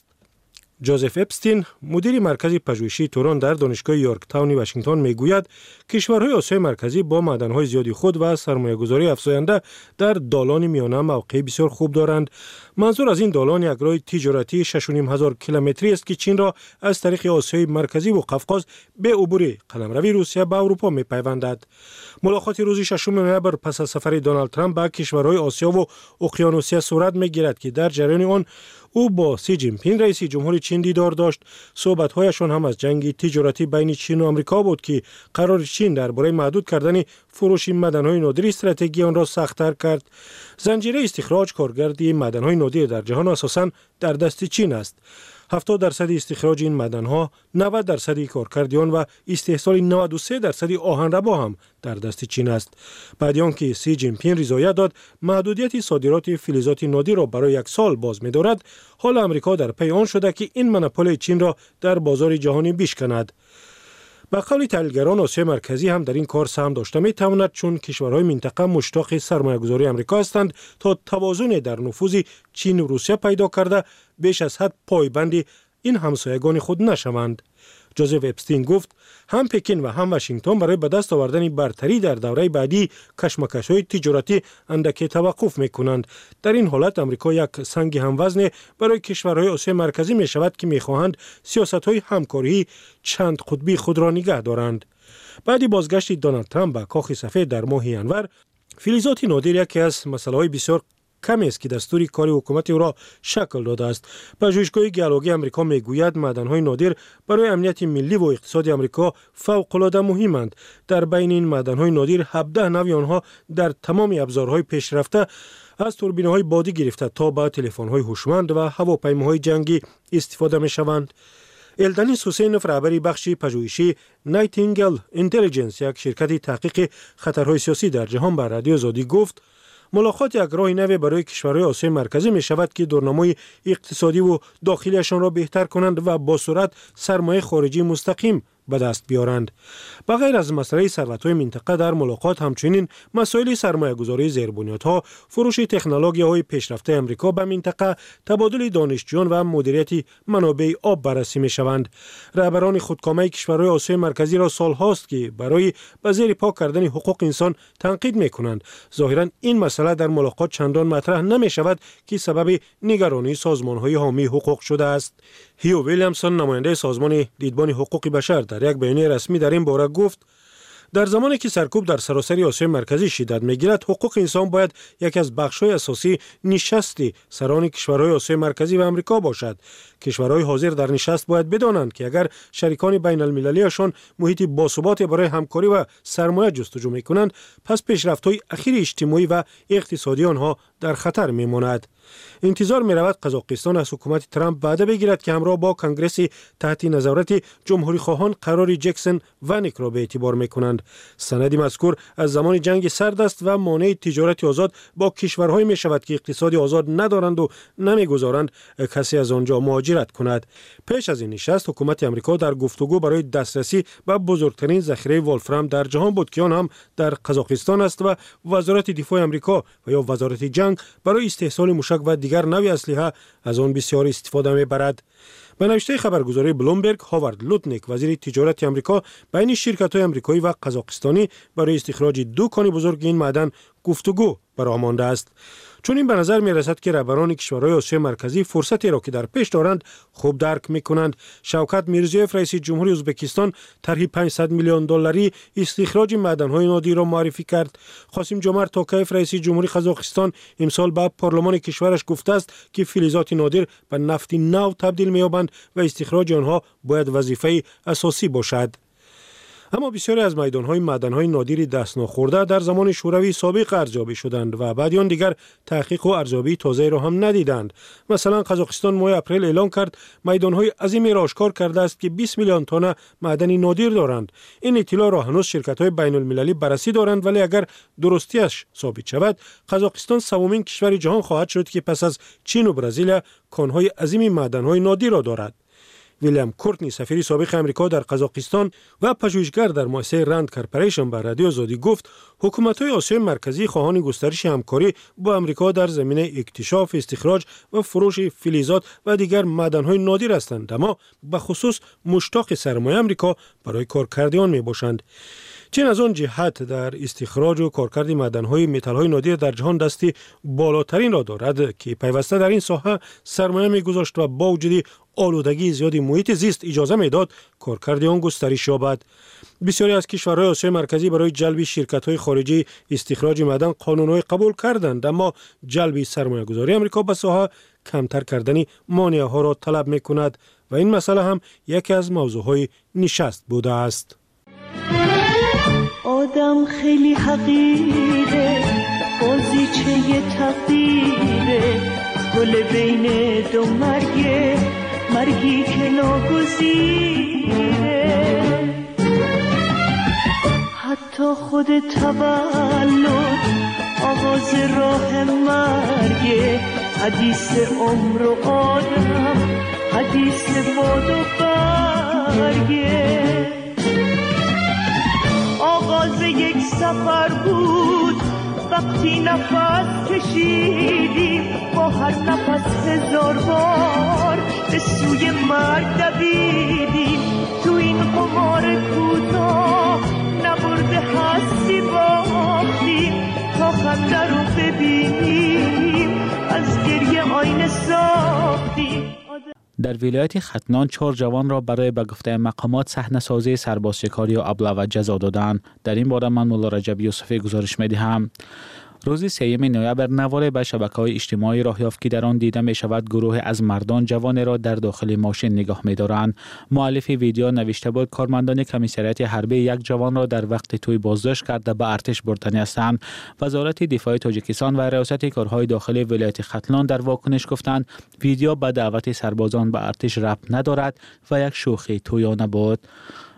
جوزف اپستین، مدیر مرکز پژوهشی توران در دانشگاه یورک تاون واشنگتن میگوید کشورهای آسیای مرکزی با معدن‌های زیادی خود و سرمایه‌گذاری افزاینده در دالان میانه موقع بسیار خوب دارند. منظور از این دالان یک راه تجارتی شش و نیم هزار کیلومتری است که چین را از طریق آسیای مرکزی و قفقاز به عبور قلمروی روسیه به اروپا می‌پیوندد. ملاقات روز ششم نوامبر پس از سفر دونالد ترامپ به کشورهای آسیا و اقیانوسیه صورت می‌گیرد که در جریان آن او با سی جین پینگ رئیس جمهور چین دیدار داشت. صحبت‌هایشان هم از جنگ تجارتی بین چین و آمریکا بود که قرار چین درباره محدود کردن فروش معدن‌های نادر استراتژی آن را سخت‌تر کرد. زنجیره استخراج کارگردی معدن‌های نادر در جهان اساساً در دست چین است. هفتاد درصد استخراج این معدن‌ها، نود درصد کارکرد آن و استحصال نود و سه درصد آهنربا هم در دست چین است. بعد آنکه سی جین پینگ رضایت داد محدودیت صادرات فلزات نادر را برای یک سال باز می‌دارد، حال آمریکا در پی آن شده که این منوپول چین را در بازار جهانی بشکند. به قول تحلیلگران آسیای مرکزی هم در این کار سهم داشته می‌تواند، چون کشورهای منطقه مشتاق سرمایه‌گذاری آمریکا هستند تا توازن در نفوذ چین و روسیه پیدا کرده بیش از حد پایبند این همسایگان خود نشوند. جوزف اپستین گفت هم پکن و هم واشنگتن برای به دست آوردن برتری در دوره بعدی کشمکش‌های تجارتی اندکی توقف می‌کنند. در این حالت آمریکا یک سنگ هموزن برای کشورهای آسیای مرکزی می‌شود که می‌خواهند سیاست‌های همکاری چند قطبی خود را نگه دارند. بعد بازگشت دونالد ترامپ به کاخ سفید در ماه ژانویه، فلزات نادر یکی از مسائل بسیار کمی است که دستور کاری حکومت او را شکل داده است. پژوهشگاه گیولوژی آمریکا میگوید معدن‌های نادر برای امنیت ملی و اقتصاد آمریکا فوق‌العاده مهمند. در بین این معدن‌های نادر هفده نوع آنها در تمام ابزارهای پیشرفته از توربین‌های بادی گرفته تا به تلفن‌های هوشمند و هواپیماهای جنگی استفاده می‌شوند. الدنیس حسینوف، رهبر بخش پژوهشی نایتینگل اینتلیجنس، یک شرکت تحقیق خطرهای سیاسی در جهان، بر رادیو آزادی گفت ملاقات یک راه نو برای کشورهای آسیای مرکزی می شود که دورنمای اقتصادی و داخلیشان را بهتر کنند و با سرعت سرمایه خارجی مستقیم به دست بیارند. به غیر از مسئله ثروت‌های منطقه در ملاقات همچنین مسائل سرمایه‌گذاری زیربنیادها، فروش تکنولوژی‌های پیشرفته آمریکا به منطقه، تبادل دانشجویان و مدیریت منابع آب بررسی می‌شوند. رهبران خودکامه کشورهای آسیای مرکزی را سال‌هاست که برای به زیر پا کردن حقوق انسان تنقید می‌کنند. ظاهراً این مسئله در ملاقات چندان مطرح نمی‌شود که سبب نگرانی سازمان‌های حامی حقوق شده است. هیو ویلیامسون نماینده سازمان دیدبان حقوق بشر در یک بیانیه رسمی در این باره گفت در زمانی که سرکوب در سراسر آسیای مرکزی شدت می‌گیرد، حقوق انسان باید یکی از بخش‌های اساسی نشست سران کشورهای آسیای مرکزی و آمریکا باشد. کشورهای حاضر در نشست باید بدانند که اگر شریکان بین المللیشان محیط باثبات برای همکاری و سرمایه جستجو می‌کنند، پس پیشرفت‌های اخیر اجتماعی و اقتصادی آنها در خطر می‌ماند. انتظار می‌رود قزاقستان از حکومت ترامپ وعده بگیرد که همراه با کنگرس تحت نظارت جمهوری خواهان قرار جکسون و نیک را به اعتبار می‌کنند. سند مذکور از زمان جنگ سرد است و مانع تجارت آزاد با کشورهای می‌شود که اقتصاد آزاد ندارند و نمی‌گذارند کسی از آنجا مهاجرت کند. پیش از این نشست حکومت آمریکا در گفتگو برای دسترسی به بزرگترین ذخیره ولفرام در جهان بود که آن هم در قزاقستان است و وزارت دفاع آمریکا و یا وزارت جنگ برای استحصال موشک و دیگر نوع اسلحه از آن بسیار استفاده می‌برد. به نوشته خبرگزاری بلومبرگ، هاوارد لوتنیک وزیر تجارت آمریکا بین شرکت‌های آمریکایی و قزاقستانی برای استخراج دو کان بزرگ این معدن گفتگو برآمده مانده است. چون این به نظر می رسد که رهبران کشورهای آسیای مرکزی فرصتی را که در پیش دارند خوب درک می کنند. شوکت میرزیوف رئیس جمهوری ازبکستان طرح پانصد میلیون دلاری استخراج معدن‌های نادر را معرفی کرد. قاسم جمعت توکایف رئیس جمهوری قزاقستان امسال به پارلمان کشورش گفته است که فلزات نادر به نفت نو تبدیل می‌یابند و استخراج آنها باید وظیفه اساسی باشد. اما بسیاری از میدان‌های معدن‌های نادر دست نخورده در زمان شوروی سابق ارزیابی شدند و بعد آن دیگر تحقیق و ارزیابی تازه را هم ندیدند. مثلا قزاقستان ماه اپریل اعلام کرد میدان‌های عظیمی را آشکار کرده است که بیست میلیون تن معدن نادر دارند. این اطلاع را هنوز شرکت‌های بین‌المللی بررسی دارند، ولی اگر درستیش ثابت شود قزاقستان سومین کشور جهان خواهد شد که پس از چین و برزیل کان‌های عظیم معدن‌های نادر را دارد. ویلیام کورتنی سفیر سابق آمریکا در قزاقستان و پژوهشگر در مؤسسه رند کارپوریشن به رادیو آزادی گفت حکومت‌های آسیای مرکزی خواهان گسترش همکاری با آمریکا در زمینه اکتشاف، استخراج و فروش فلزات و دیگر معدن‌های نادر هستند، اما به خصوص مشتاق سرمایه آمریکا برای کارکردیان می‌باشند. چین از آن جهت در استخراج و کارکرد معدن‌های متال‌های نادر در جهان دستی بالاترین را دارد که پیوسته در این ساحه سرمایه می‌گذاشت و با وجود آلودگی زیادی محیط زیست اجازه می‌داد کارکرد آن گسترش یابد. بسیاری از کشورهای آسیای مرکزی برای جلب شرکت‌های خارجی استخراج معدن قانون‌های قبول کردند، اما جلب سرمایه‌گذاری آمریکا به ساحه کمتر کردن مانع‌ها را طلب می‌کند و این مسئله هم یکی از موضوع‌های نشست بوده است. آدم خیلی حقیره، بازیچه تقدیره، گل بین دو مرگه، مرگی که ناگزیره. حتی خود تولد آغاز راه مرگه، حدیث عمر و آدم، حدیث باد و برگه. آغاز یک سفر بود وقتی نفس کشیدیم، با هر نفس هزار بار به سوی مرگ دویدیم. تو این قمار کوتاه نبرده هستی باختیم، تا خنده رو ببینیم از گریه آینه ساختیم. در ولایت ختنان چهار جوان را برای به گفته مقامات صحنه‌سازی سربازشکاری و ابله جزا دادند. در این باره من مولا رجب یوسفی گزارش می‌دهم. روز سوم نوامبر نوار به شبکه‌های اجتماعی راه یافت که در آن دیده می‌شود گروه از مردان جوان را در داخل ماشین نگاه می‌دارند. مؤلف ویدیو نوشته بود کارمندان کمیسریات حربی یک جوان را در وقت توی بازداشت کرده به ارتش بردنی هستند. وزارت دفاع تاجیکستان و ریاست کارهای داخلی ولایت ختلان در واکنش گفتند ویدیو به دعوت سربازان به ارتش ربط ندارد و یک شوخی تویانه بود.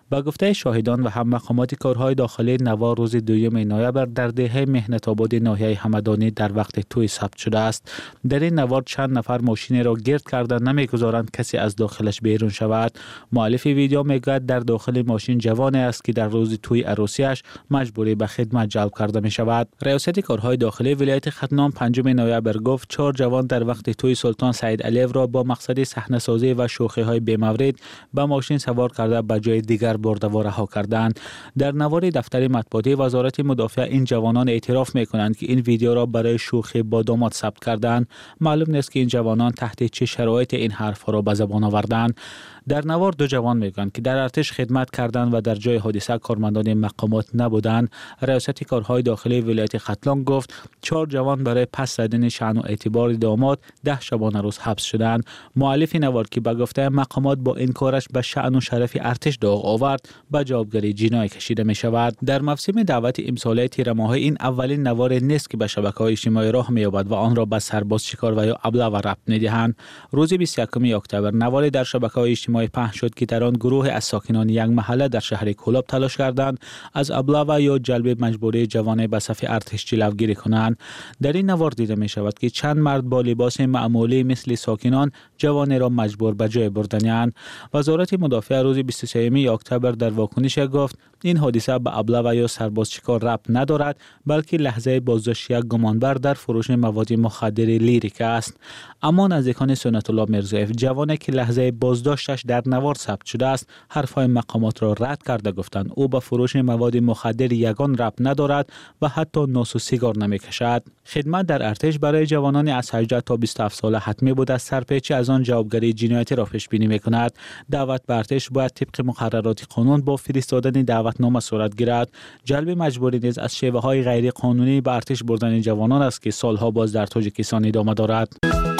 با گفته شاهدان و هم مقامات کارهای داخلی، نوار روز دوم نوامبر در دهه مهنت آباد ناحیه همدانی در وقت توی ثبت شده است. در این نوار چند نفر ماشین را گرد کرده نمیگذارند کسی از داخلش بیرون شود. مؤلف ویدیو میگوید در داخل ماشین جوانی است که در روز توی عروسیش مجبوری به خدمت جلب کرده می شود. ریاست کارهای داخلی ولایت ختنام پنجم نوامبر گفت چهار جوان در وقت توی سلطان سعید علیو را با مقصد صحنه‌سازی و شوخی های بی‌مورد به ماشین سوار کرده به جای دیگر برده و رها کردند. در نوار دفتر مطبوعاتی وزارت مدافع این جوانان اعتراف می کنند که این ویدیو را برای شوخی با داماد ثبت کردند. معلوم نیست که این جوانان تحت چه شرایط این حرف را به زبان آوردند. در نوار دو جوان میگن که در ارتش خدمت کردند و در جای حادثه کارمندان مقامات نبودند. ریاست کارهای داخلی ولایت ختلان گفت چهار جوان برای پس زدن شأن و اعتبار داماد ده شبانه روز حبس شدند. مؤلف نوار که به گفته مقامات با این کارش به شأن و شرف ارتش داغ آورد به جوابگری جنایی کشیده می شود. در موسم دعوت امساله تیر ماه این اولین نوار نیست که به شبکه‌های اجتماعی راه می‌یابد و آن را به سرباز شکار و یا ابله و ربط می‌دهند. روز بیست و یکم اکتبر نواری در شبکه‌های اجتماعی پخش شد که در آن گروه از ساکنان یک محله در شهر کولاب تلاش کردند از ابله و یا جلب مجبوری جوان به صف ارتش جلوگیری کنند. در این نوار دیده می شود که چند مرد با لباس معمولی مثل ساکنان جوان را مجبور به جای بردند. وزارت مدافع روز بیست و سوم اکتبر در واکنش گفت این حادثه به ابله و یا سرباز شکار ربط ندارد بلکه لحظه بازداشت یک گمانبر در فروش مواد مخدر لیریک است. اما نزدیکان سنت الله میرزایف جوانی که لحظه بازداشتش در نوار ثبت شده است حرفهای مقامات را رد کرده گفتند او به فروش مواد مخدر یگان ربط ندارد و حتی نوس و سیگار نمیکشد. خدمت در ارتش برای جوانان از هجده تا بیست و هفت ساله حتمی بود است. سرپیچی از آن جوابگری جنایتی را پیش بینی میکند. دعوت به ارتش باید طبق مقررات قانون با فرستادن دعوتنامه صورت گیرد. جلب مجبوری نیز از شیوه های غیر قانونی به ارتش بردن جوانان است که سالها باز در تاجیکستان ادامه دارد.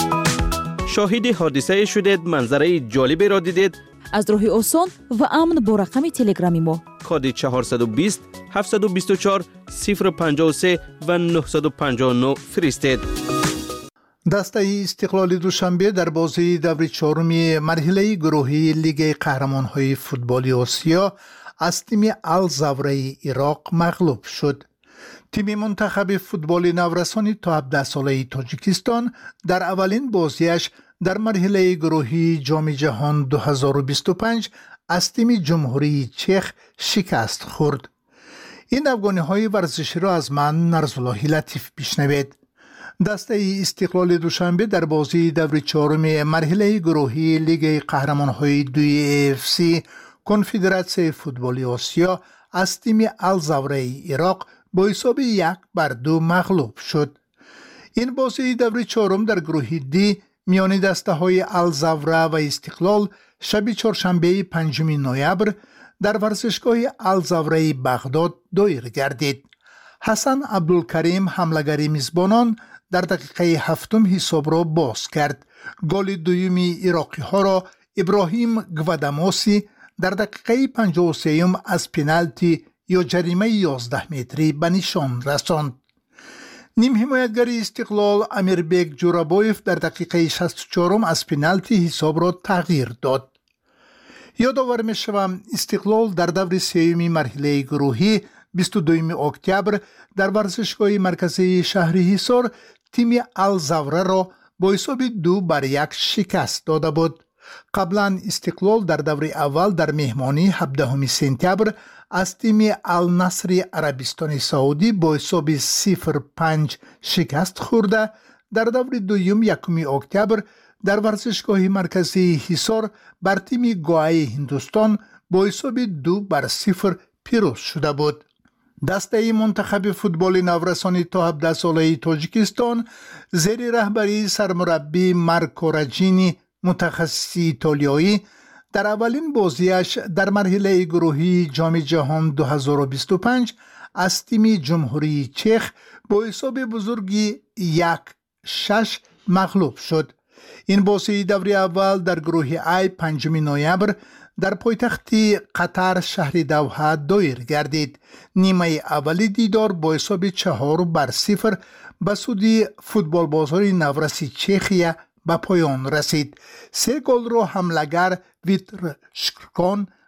شاهد حادثه شدید، منظره جالبی را دیدید؟ از راه آسان و امن با رقم تلگرامی ما کد چهارصد و بیست هفتصد و بیست و چهار صفر پنجاه و سه و نهصد و پنجاه و نه فرستید. دسته استقلال دوشنبه در بازی دور چهارم مرحله گروهی لیگ قهرمان‌های فوتبال آسیا از تیم الزاوره عراق مغلوب شد. تیم منتخب فوتبال نورسانی تا هفده ساله تاجیکستان در اولین بازیش در مرحله گروهی جام جهان دو هزار و بیست و پنج از تیم جمهوری چخ شکست خورد. این افغانی‌های ورزشی را از من نرزاللهی لطیف بشنوید. دسته استقلال دوشنبه در بازی دور چهارم مرحله گروهی لیگ قهرمان‌های دوی اف سی کنفدراسیون فوتبال آسیا از تیم الزاوره عراق با حساب یک بر دو مغلوب شد. این بازی دور چهارم در گروه دی میان دسته های الزاوره و استقلال شب چهارشنبه پنجم نوامبر در ورزشگاه الزاوره بغداد دایر گردید. حسن عبدالکریم حمله‌گر میزبانان در دقیقه هفتم حساب را باز کرد. گل دومی عراقی ها را ابراهیم گواداموسی در دقیقه پنجاه و سه از پنالتی یا جریمه یازده متری به نشان رساند. نیم حمایتگر استقلال امیربک جورابویف در دقیقه شصت و چهار از پنالتی حساب را تغییر داد. یادآور می‌شوم استقلال در دور سوم مرحله گروهی بیست و دو اکتبر در ورزشگاه مرکزی شهر حصار تیم الزاوره را با حساب دو بر یک شکست داده بود. قبلا استقلال در دور اول در مهمانی هفدهم سپتامبر از تیم النصر عربستان سعودی با حساب صفر پنج شکست خورده در دور دوم یکم اکتبر در ورزشگاه مرکزی حصار بر تیم گوای هندوستان با حساب دو بر صفر پیروز شده بود. دسته منتخب فوتبال نورسانی تا هفده ساله تاجیکستان زیر رهبری سرمربی مارکو راجینی متخصص ایتالیایی در اولین بازیش در مرحله گروهی جام جهان دو هزار و بیست و پنج از تیم جمهوری چخ با حساب بزرگی یک شش مغلوب شد. این بازی دور اول در گروه ای پنجم نوامبر در پایتخت قطر شهر دوحه دایر گردید. نیمه اولی دیدار با حساب چهار بر صفر به سودی فوتبال بازار نورسی چخیه به پایان رسید. سه گل را حمله‌گر ویتر شکرکان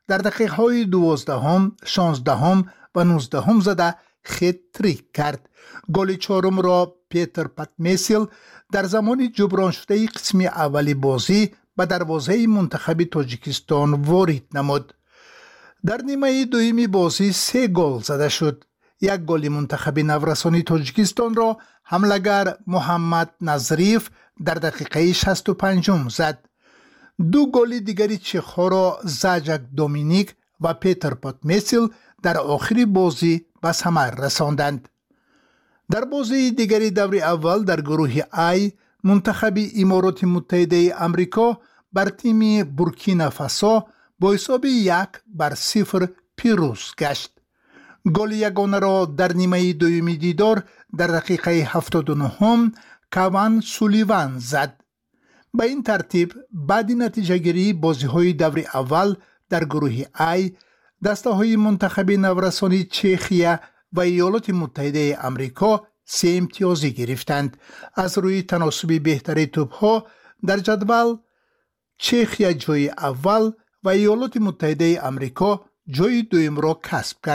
در دقیقه های دوازدهم، شانزدهم و نوزدهم زده خط-تریک کرد. گل چهارم را پیتر پاتمیسیل در زمان جبران شده قسم اولی بازی به دروازه منتخب تاجیکستان وارد نمود. در نیمه دومی بازی سه گل زده شد. یک گل منتخب نورسانی تاجیکستان را حملگر محمد نظریف در دقیقه شصت و پنج زد. دو گل دیگری چخ‌ها را زاجک دومینیک و پیتر پاتمیسیل در آخر بازی به ثمر رساندند. در بازی دیگری دور اول در گروه آی، منتخب امارات متحده آمریکا بر تیم بورکینافاسو با حساب یک بر صفر پیروز گشت. گل یگانه را در نیمه دومی دیدار در دقیقه هفتاد و نه کوان سولیوان زد. به این ترتیب بعد نتیجه گیری بازی های دور اول در گروه آی، دسته های منتخب نورسانی چخیا و ایالات متحده آمریکا سه امتیازی گرفتند. از روی تناسب بهتری توپ ها در جدول چخیا جای اول و ایالات متحده آمریکا جای دوم را کسب کرد.